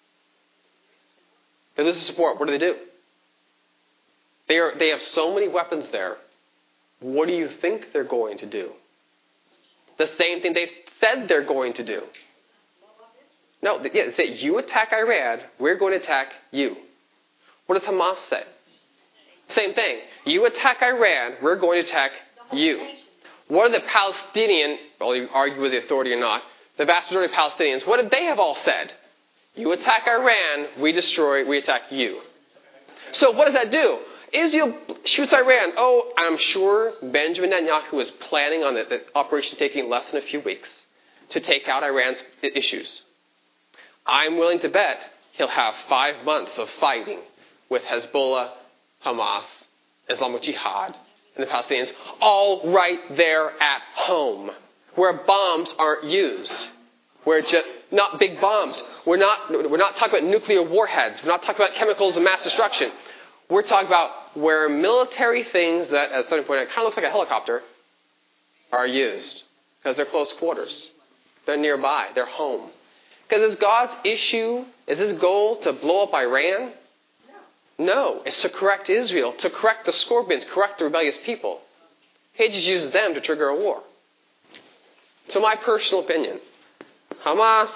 They lose the support. What do they do? They, are, they have so many weapons there. What do you think they're going to do? The same thing they've said they're going to do. No, yeah, they say, you attack Iran, we're going to attack you. What does Hamas say? Same thing. You attack Iran, we're going to attack you. What are the Palestinian, well, you argue with the authority or not, the vast majority of Palestinians, what did they have all said? You attack Iran, we destroy, we attack you. So what does that do? Israel shoots Iran. Oh, I'm sure Benjamin Netanyahu is planning on the, the operation taking less than a few weeks to take out Iran's issues. I'm willing to bet he'll have five months of fighting with Hezbollah, Hamas, Islamic Jihad, and the Palestinians, all right there at home, where bombs aren't used. Where just, not big bombs. We're not, we're not talking about nuclear warheads. We're not talking about chemicals of mass destruction. We're talking about where military things that, as somebody pointed out, kind of looks like a helicopter, are used. Because they're close quarters. They're nearby. They're home. Because is God's issue, is his goal to blow up Iran? No. It's to correct Israel, to correct the scorpions, correct the rebellious people. He just uses them to trigger a war. So my personal opinion, Hamas,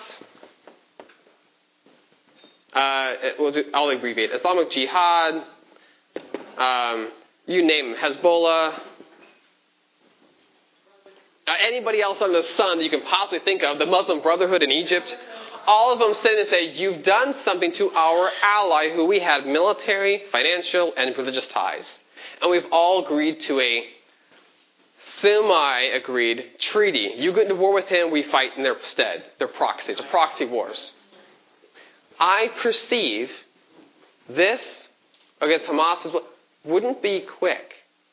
uh, we'll do, I'll abbreviate, Islamic Jihad, um, you name them, Hezbollah, uh, anybody else under the sun that you can possibly think of, the Muslim Brotherhood in Egypt, all of them sit and say, you've done something to our ally who we had military, financial, and religious ties. And we've all agreed to a semi-agreed treaty. You get into war with him, we fight in their stead. They're proxies, they're proxy wars. I perceive this against Hamas wouldn't be quick.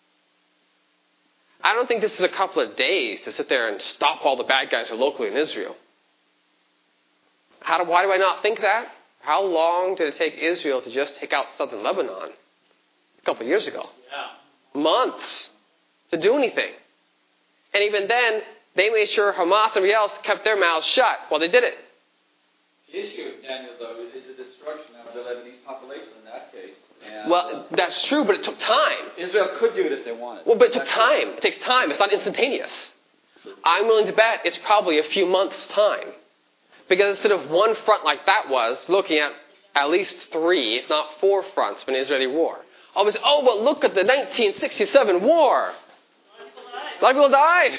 I don't think this is a couple of days to sit there and stop all the bad guys who are locally in Israel. How do, why do I not think that? How long did it take Israel to just take out southern Lebanon a couple of years ago? Yeah. Months to do anything. And even then, They made sure Hamas and everybody else kept their mouths shut while they did it. The issue, Daniel, though, is the destruction of the Lebanese population in that case. And, Well, uh, that's true, but it took time. Israel could do it if they wanted. Well, but it took That's time. It takes time. It's not instantaneous. I'm willing to bet it's probably a few months' time. Because instead of one front like that was, looking at at least three, if not four fronts of an Israeli war. All of a sudden, oh, but look at the nineteen sixty-seven war. A lot of people died.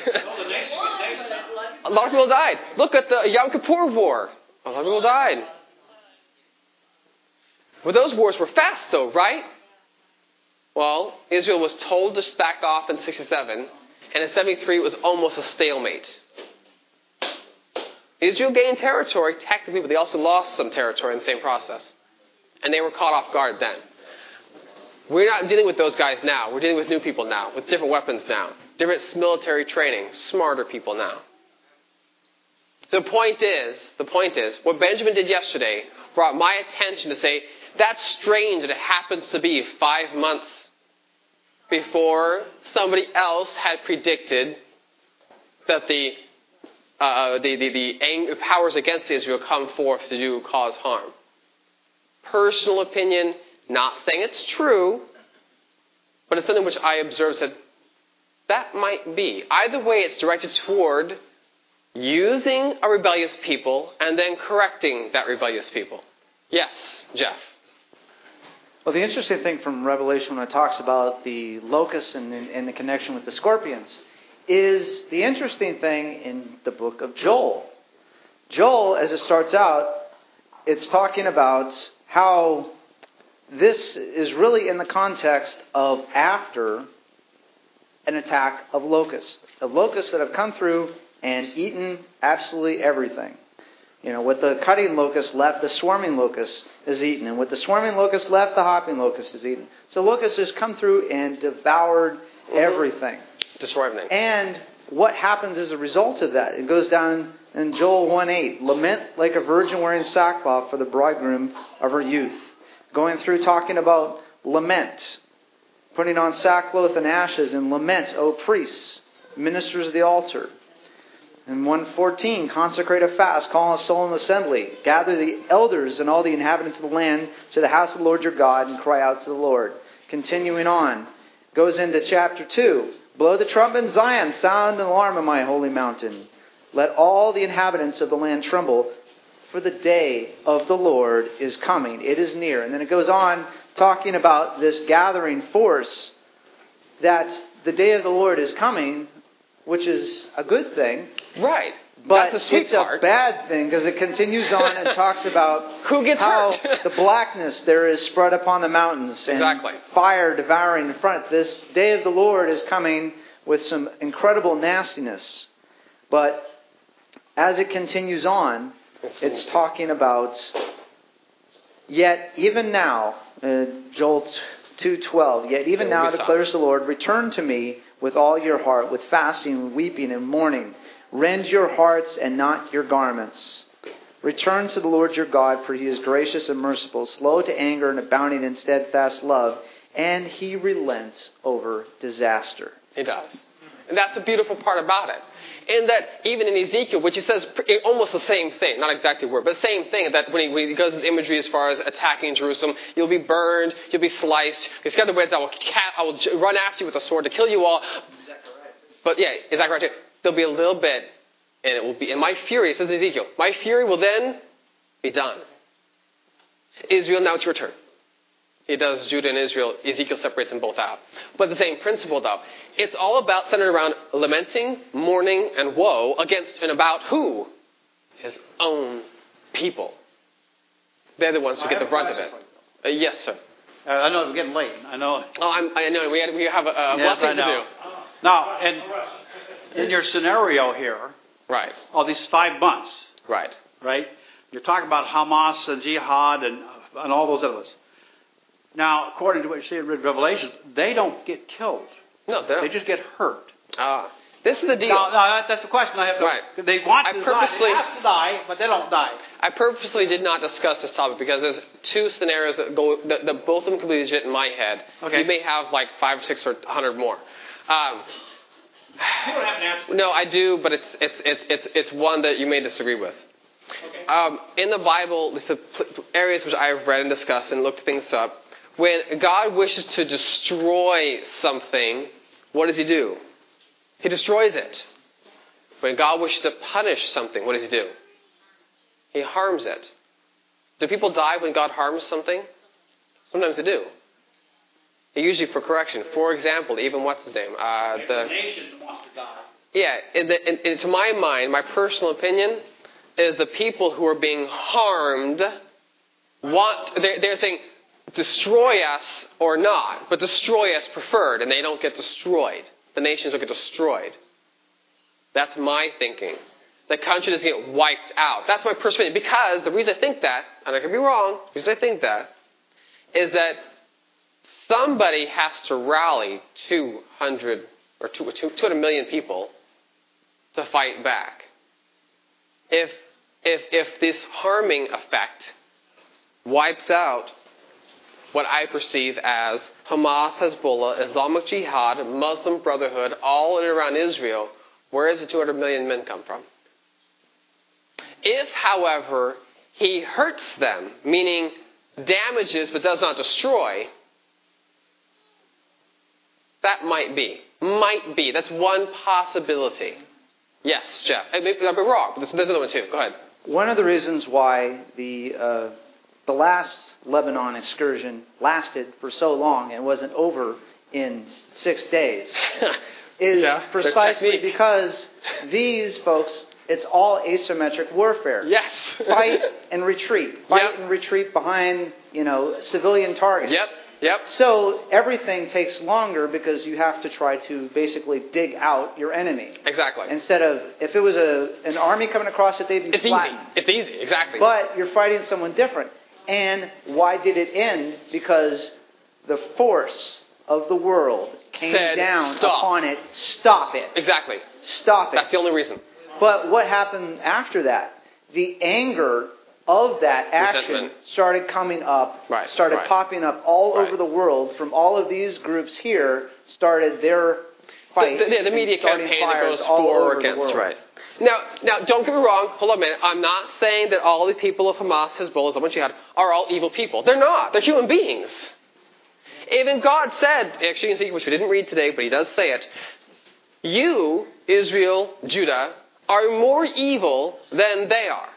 A lot of people died. Look at the Yom Kippur War. A lot of people died. Well, those wars were fast, though, right? Well, Israel was told to back off in sixty-seven, and in seventy-three it was almost a stalemate. Israel gained territory, technically, but they also lost some territory in the same process. And they were caught off guard then. We're not dealing with those guys now. We're dealing with new people now, with different weapons now, different military training, smarter people now. The point is, the point is, what Benjamin did yesterday brought my attention to say, that's strange that it happens to be five months before somebody else had predicted that the uh, the the, the ang- powers against Israel come forth to do cause harm. Personal opinion, not saying it's true, but it's something which I observed that that might be. Either way, it's directed toward using a rebellious people and then correcting that rebellious people. Yes, Jeff. Well, the interesting thing from Revelation when it talks about the locusts and, and the connection with the scorpions is the interesting thing in the book of Joel. Joel, as it starts out, it's talking about how this is really in the context of after an attack of locusts. Of locusts that have come through and eaten absolutely everything. You know, what the cutting locust left, the swarming locust is eaten. And what the swarming locust left, the hopping locust is eaten. So locusts just come through and devoured mm-hmm. everything. Destroy everything. And what happens as a result of that? It goes down in Joel one eight. Lament like a virgin wearing sackcloth for the bridegroom of her youth. Going through talking about lament. Putting on sackcloth and ashes and lament, O priests, ministers of the altar. In one fourteen, consecrate a fast, call a solemn assembly, gather the elders and all the inhabitants of the land to the house of the Lord your God and cry out to the Lord. Continuing on, goes into chapter two. Blow the trumpet in Zion, sound an alarm in my holy mountain. Let all the inhabitants of the land tremble, for the day of the Lord is coming. It is near. And then it goes on talking about this gathering force, that the day of the Lord is coming, which is a good thing. Right. But That's the sweet it's part. a bad thing because it continues on and talks about who gets how hurt. the blackness there is spread upon the mountains and exactly. fire devouring in front. This day of the Lord is coming with some incredible nastiness. But as it continues on, it's talking about, yet even now, uh, Joel two twelve, yet even now declares the Lord, return to me with all your heart, with fasting, weeping, and mourning. Rend your hearts and not your garments. Return to the Lord your God, for he is gracious and merciful, slow to anger and abounding in steadfast love, and he relents over disaster. He does. And that's the beautiful part about it. And that even in Ezekiel, which he says almost the same thing, not exactly word, but same thing, that when he, when he goes his imagery as far as attacking Jerusalem, you'll be burned, you'll be sliced, because God the words, I will, I will run after you with a sword to kill you all. But yeah, Zechariah too. There'll be a little bit, and it will be, and my fury, it says in Ezekiel, my fury will then be done. Israel, now it's your turn. He does Judah and Israel. Ezekiel separates them both out. But the same principle, though. It's all about centered around lamenting, mourning, and woe against and about who? His own people. They're the ones who get the brunt of it. Uh, yes, sir. Uh, I know it's getting late. I know. Oh, I'm, I know. We, had, we have a, a yes, blessing to do. Now, and in your scenario here, right? All these five months, right? Right. You're talking about Hamas and Jihad and and all those others. Now, according to what you see in Revelations, they don't get killed. No, they don't. They just get hurt. Ah, this is the deal. No, no, that's the question I have. To, right. They want I to purposely, die. They have to die, but they don't die. I purposely did not discuss this topic because there's two scenarios that go that, that both of them can be legit in my head. Okay. You may have like five, six, or a hundred more. Um, You don't have an answer. No, I do, but it's it's it's it's it's one that you may disagree with. Okay. Um, in the Bible, there's the areas which I've read and discussed and looked things up. When God wishes to destroy something, what does He do? He destroys it. When God wishes to punish something, what does He do? He harms it. Do people die when God harms something? Sometimes they do. Usually for correction. For example, even what's his name? Uh, the nation wants to die. Yeah, in the, in, in, to my mind, my personal opinion is the people who are being harmed want, they're, they're saying, destroy us or not, but destroy us preferred, and they don't get destroyed. The nations don't get destroyed. That's my thinking. The country doesn't get wiped out. That's my personal opinion. Because the reason I think that, and I could be wrong, the reason I think that, is that somebody has to rally two hundred or two hundred million people to fight back. If if if this harming effect wipes out what I perceive as Hamas, Hezbollah, Islamic Jihad, Muslim Brotherhood, all in and around Israel, where does the two hundred million men come from? If, however, he hurts them, meaning damages but does not destroy, that might be. Might be. That's one possibility. Yes, Jeff. I may, I'll be wrong, but there's, there's another one too. Go ahead. One of the reasons why the uh, the last Lebanon excursion lasted for so long and wasn't over in six days is Yeah, precisely because these folks, it's all asymmetric warfare. Yes. Fight and retreat. Fight Yep. and retreat behind, you know, civilian targets. Yep. Yep. So everything takes longer because you have to try to basically dig out your enemy. Exactly. Instead of, if it was a an army coming across it, they'd be It's easy. flattened. It's easy. Exactly. But you're fighting someone different. And why did it end? Because the force of the world came Said, down stop. upon it. Stop it. Exactly. Stop it. That's the only reason. But what happened after that? The anger of that action Resentment. started coming up, Right, started right. popping up all Right. over the world. From all of these groups here, started their fight. The, the, the media and starting campaign that fires goes all for over or the against, world. right? Now, now, don't get me wrong. Hold on a minute. I'm not saying that all the people of Hamas, Hezbollah, Islamic Jihad are all evil people. They're not. They're human beings. Even God said, actually in Ezekiel, which we didn't read today, but He does say it, you, Israel, Judah, are more evil than they are.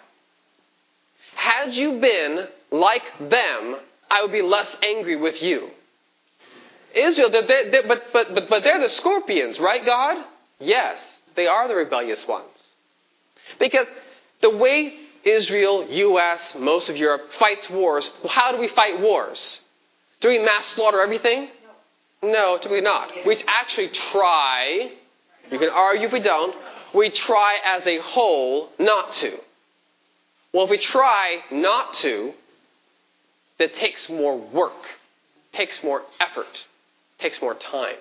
Had you been like them, I would be less angry with you. Israel, they're, they're, they're, but, but, but, but they're the scorpions, right, God? Yes, they are the rebellious ones. Because the way Israel, U S, most of Europe fights wars, well, how do we fight wars? Do we mass slaughter everything? No, typically not. We actually try, you can argue if we don't, we try as a whole not to. Well, if we try not to, that takes more work, takes more effort, takes more time.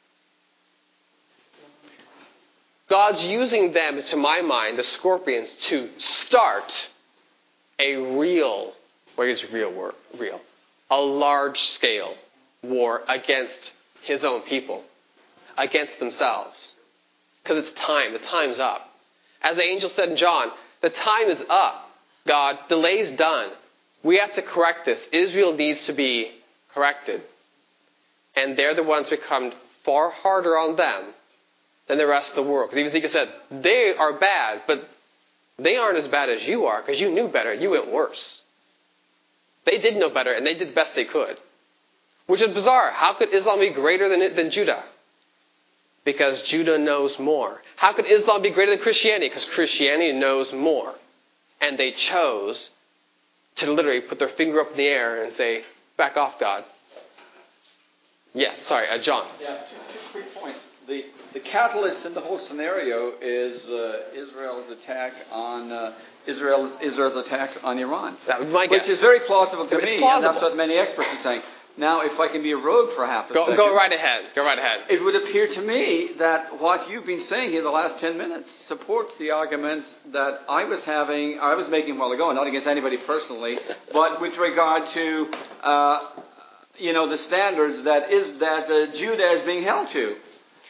God's using them, to my mind, the scorpions, to start a real, what is real work? Real. A large-scale war against His own people, against themselves. Because it's time. The time's up. As the angel said in John, the time is up. God, delay's done. We have to correct this. Israel needs to be corrected. And they're the ones who come far harder on them than the rest of the world. Because even Ezekiel said, they are bad, but they aren't as bad as you are, because you knew better and you went worse. They did know better, and they did the best they could. Which is bizarre. How could Islam be greater than, than Judah? Because Judah knows more. How could Islam be greater than Christianity? Because Christianity knows more. And they chose to literally put their finger up in the air and say, back off, God. Yes, sorry, uh, John. Yeah, two, two quick points. The the catalyst in the whole scenario is uh, Israel's attack on uh, Israel's Israel's attack on Iran, That would be my which guess. is very plausible to It's me, plausible. and that's what many experts are saying. Now, if I can be a rogue for half a Go, second, go right ahead. Go right ahead. it would appear to me that what you've been saying here the last ten minutes supports the argument that I was having, I was making a while ago, not against anybody personally, but with regard to, uh, you know, the standards that is that uh, Judah is being held to.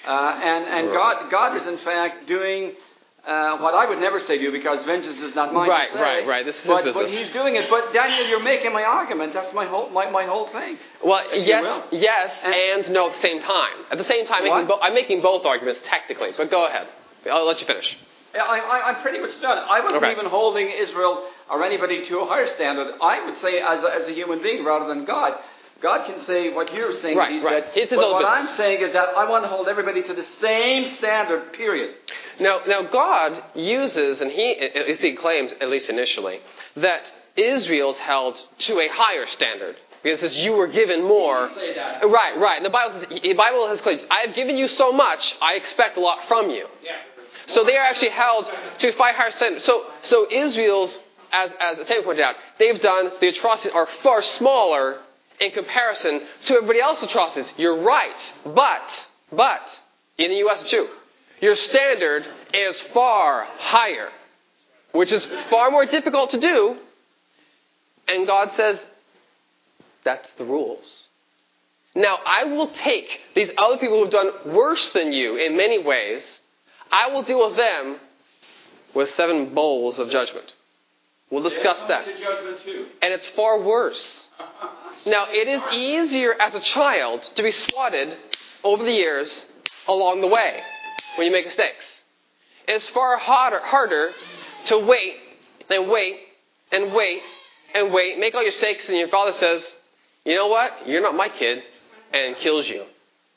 Uh, and and God God is in fact doing uh, what I would never say to you, because vengeance is not mine Right, to say. right, right. This is but, his but business. He's doing it. But Daniel, you're making my argument. That's my whole my, my whole thing. Well, If you yes, will. yes, And- and no at the same time. At the same time, What? making bo- I'm making both arguments technically, but go ahead. I'll let you finish. Yeah, I, I, I'm pretty much done. I wasn't Okay. even holding Israel or anybody to a higher standard. I would say as a, as a human being rather than God. God can say what you're saying, Right, he right. said. It's his but own what business. I'm saying is that I want to hold everybody to the same standard, period. Now, now God uses, and he, at least he claims, at least initially, that Israel's held to a higher standard. Because it says you were given more. He didn't say that. Right, right. And the Bible, says, the Bible has claimed, I have given you so much, I expect a lot from you. Yeah. So they are actually held to a far higher standard. So, so Israel's, as, as Sam pointed out, they've done, the atrocities are far smaller in comparison to everybody else's atrocities. You're right. But, but, in the U S too, your standard is far higher, which is far more difficult to do. And God says, that's the rules. Now, I will take these other people who have done worse than you in many ways, I will deal with them with seven bowls of judgment. We'll discuss that. To judgment too. And it's far worse. Now, it is easier as a child to be swatted over the years along the way when you make mistakes. It's far harder, harder to wait and wait and wait and wait, make all your mistakes, and your father says, you know what? You're not my kid, and kills you.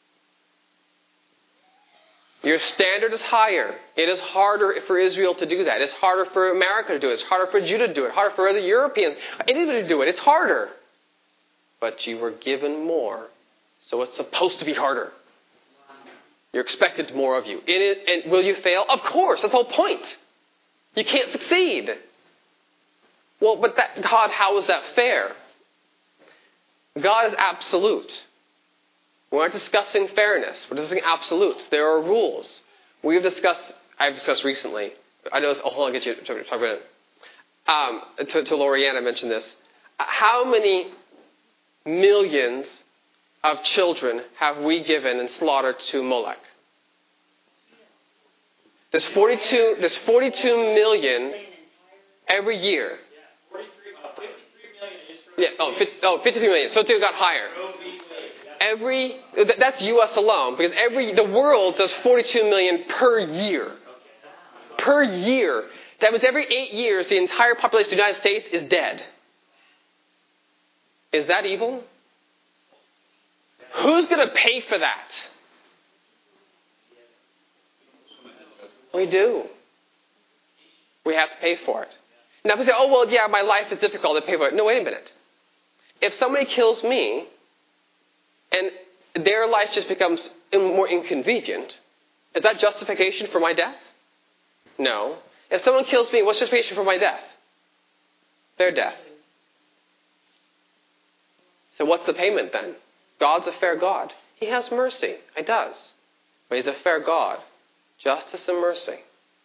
Your standard is higher. It is harder for Israel to do that. It's harder for America to do it. It's harder for Judah to do it. Harder for other Europeans, anybody to do it. It's harder. But you were given more, so it's supposed to be harder. You're expected more of you. In it, and will you fail? Of course. That's the whole point. You can't succeed. Well, but that, God, how is that fair? God is absolute. We aren't discussing fairness. We're discussing absolutes. There are rules. We've discussed, I've discussed recently, I know, oh, hold on, I'll get you to talk about it. Um, to, to Lorianne, I mentioned this. How many millions of children have we given and slaughtered to Molech? There's forty-two, there's forty-two million every year. Yeah, oh, fifty, oh, fifty-three million. So it got higher. Every, that's U S alone, because every, the world does forty-two million per year. Per year. That means every eight years, the entire population of the United States is dead. Is that evil? Who's going to pay for that? We do. We have to pay for it. Now, if we say, oh, well, yeah, my life is difficult to pay for it. No, wait a minute. If somebody kills me, and their life just becomes more inconvenient, is that justification for my death? No. If someone kills me, what's justification for my death? Their death. So what's the payment then? God's a fair God. He has mercy. He does. But he's a fair God. Justice and mercy.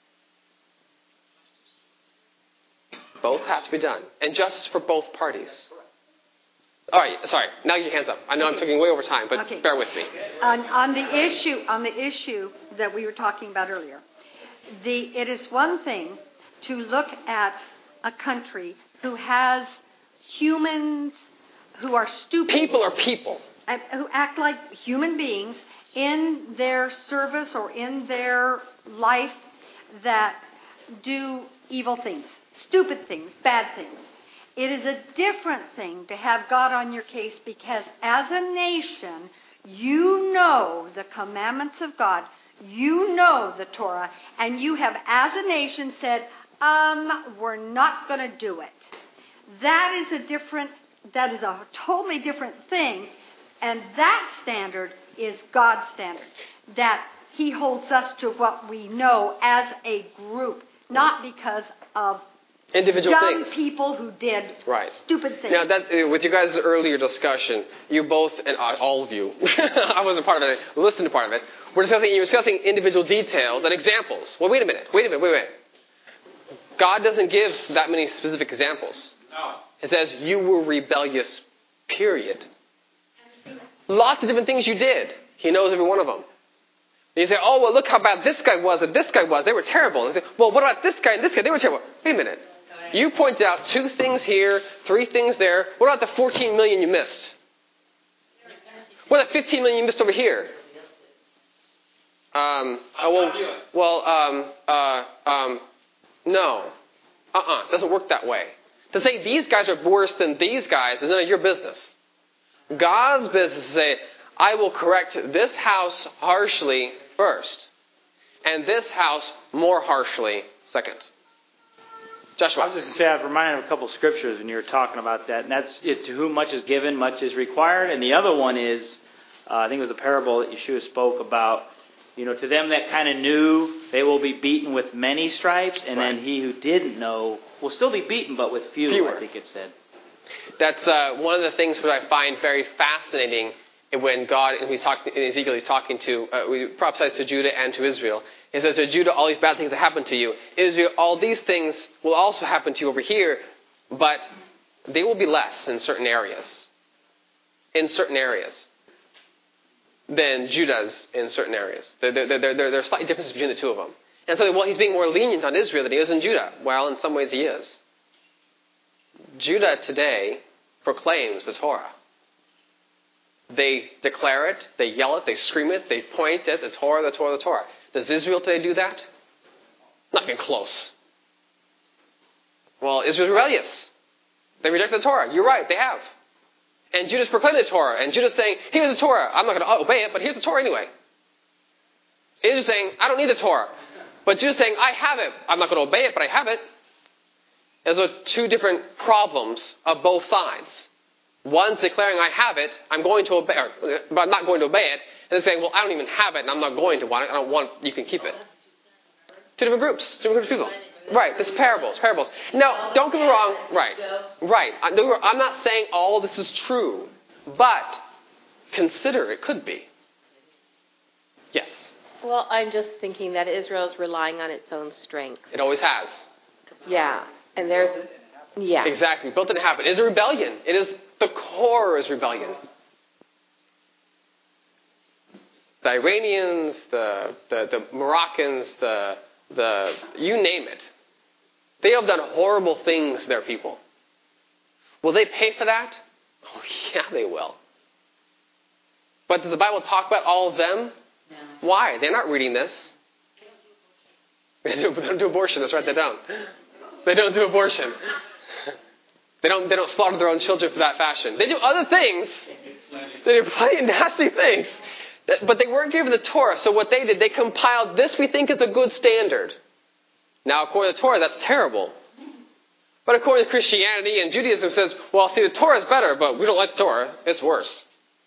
Both have to be done. And justice for both parties. All right, sorry. Now your hands up. I know I'm taking way over time, but Okay. bear with me. On, on the issue, on the issue that we were talking about earlier, the it is one thing to look at a country who has humans who are stupid, People are people. and who act like human beings in their service or in their life that do evil things, stupid things, bad things. It is a different thing to have God on your case, because as a nation, you know the commandments of God, you know the Torah, and you have as a nation said, um, we're not going to do it. That is a different, that is a totally different thing, and that standard is God's standard, that He holds us to what we know as a group, not because of Individual young things. people who did Right. stupid things. Now, that's, uh, with you guys' earlier discussion, you both, and uh, all of you, I wasn't part of it, listened to part of it, we're discussing, you're discussing individual details and examples. Well, wait a minute, wait a minute, wait, wait. God doesn't give that many specific examples. No. It says you were rebellious, period. Lots of different things you did. He knows every one of them. And you say, oh, well, look how bad this guy was and this guy was. They were terrible. And you say, well, what about this guy and this guy? They were terrible. Wait a minute. You pointed out two things here, three things there. What about the fourteen million you missed? What about the fifteen million you missed over here? Um, oh, well, well, um, uh, um, no. Uh-uh. It doesn't work that way. To say these guys are worse than these guys is none of your business. God's business is to say, I will correct this house harshly first, and this house more harshly second. Joshua. I was just going to say, I was reminded of a couple of scriptures when you were talking about that, and that's it, to whom much is given, much is required. And the other one is, uh, I think it was a parable that Yeshua spoke about, you know, to them that kind of knew, they will be beaten with many stripes, and right. then he who didn't know will still be beaten, but with few, Fewer. I think it said. That's uh, one of the things that I find very fascinating when God, and he's talking, in Ezekiel, he's talking to, uh, we prophesies to Judah and to Israel. He says to Judah, all these bad things that happen to you. Israel, all these things will also happen to you over here, but they will be less in certain areas. In certain areas. Than Judah's in certain areas. There, there, there, there, there are slight differences between the two of them. And so, well, he's being more lenient on Israel than he is in Judah. Well, in some ways he is. Judah today proclaims the Torah. They declare it, they yell it, they scream it, they point at the Torah, the Torah, the Torah. Does Israel today do that? Not even close. Well, Israel's rebellious. They reject the Torah. You're right, they have. And Judah's proclaiming the Torah. And Judah's saying, here's the Torah. I'm not going to obey it, but here's the Torah anyway. Israel's saying, I don't need the Torah. But Judah's saying, I have it. I'm not going to obey it, but I have it. There's a two different problems of both sides. One's declaring, I have it, I'm going to obey it, but I'm not going to obey it. And they're saying, well, I don't even have it, and I'm not going to want it. I don't want it. You can keep it. Two different groups. Two different groups of people. Right. It's parables. Parables. Now, don't get me wrong. Right. Right. I'm not saying all of this is true, but consider it could be. Yes. Well, I'm just thinking that Israel's relying on its own strength. It always has. Yeah. And they're, yeah. Exactly. Built didn't happen. It is a rebellion. It is, the core is rebellion. The Iranians, the, the, the Moroccans, the, the, you name it. They have done horrible things to their people. Will they pay for that? Oh, yeah, they will. But does the Bible talk about all of them? No. Why? They're not reading this. They don't do abortion. Let's write that down. They don't do abortion. They don't, they don't slaughter their own children for that fashion. They do other things. They do plenty of nasty things. But they weren't given the Torah. So what they did, they compiled this we think is a good standard. Now, according to the Torah, that's terrible. But according to Christianity and Judaism, it says, well, see, the Torah is better, but we don't like the Torah. It's worse.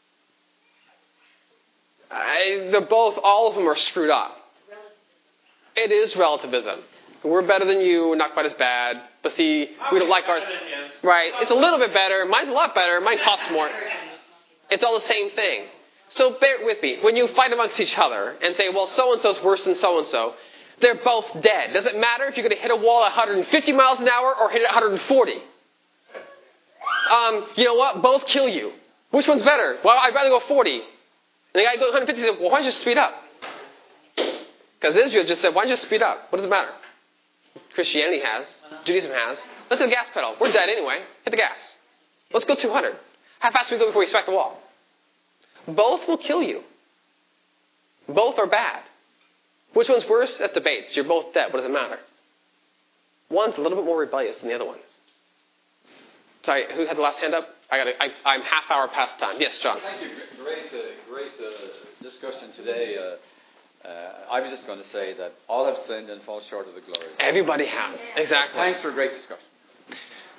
I, they're both, all of them are screwed up. It is relativism. We're better than you, not quite as bad. But see, we don't like ours. Right? It's a little bit better. Mine's a lot better. Mine costs more. It's all the same thing. So bear with me. When you fight amongst each other and say, well, so-and-so's worse than so-and-so, they're both dead. Does it matter if you're going to hit a wall at one hundred fifty miles an hour or hit it at one hundred forty? Um, you know what? Both kill you. Which one's better? Well, I'd rather go forty. And the guy goes one hundred fifty and says, well, why don't you speed up? Because Israel just said, why don't you speed up? What does it matter? Christianity has. Judaism has. Let's hit the gas pedal. We're dead anyway. Hit the gas. Let's go two hundred. How fast do we go before we smack the wall? Both will kill you. Both are bad. Which one's worse? That's debates. You're both dead. What does it matter? One's a little bit more rebellious than the other one. Sorry, who had the last hand up? I got. I, I'm half hour past time. Yes, John. Thank you. Great, uh, great uh, discussion today. Uh, uh, I was just going to say that all have sinned and fall short of the glory. Everybody has. Exactly. Thanks for a great discussion.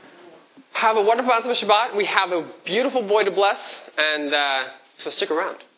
Have a wonderful Anthema Shabbat. We have a beautiful boy to bless, and uh, so stick around.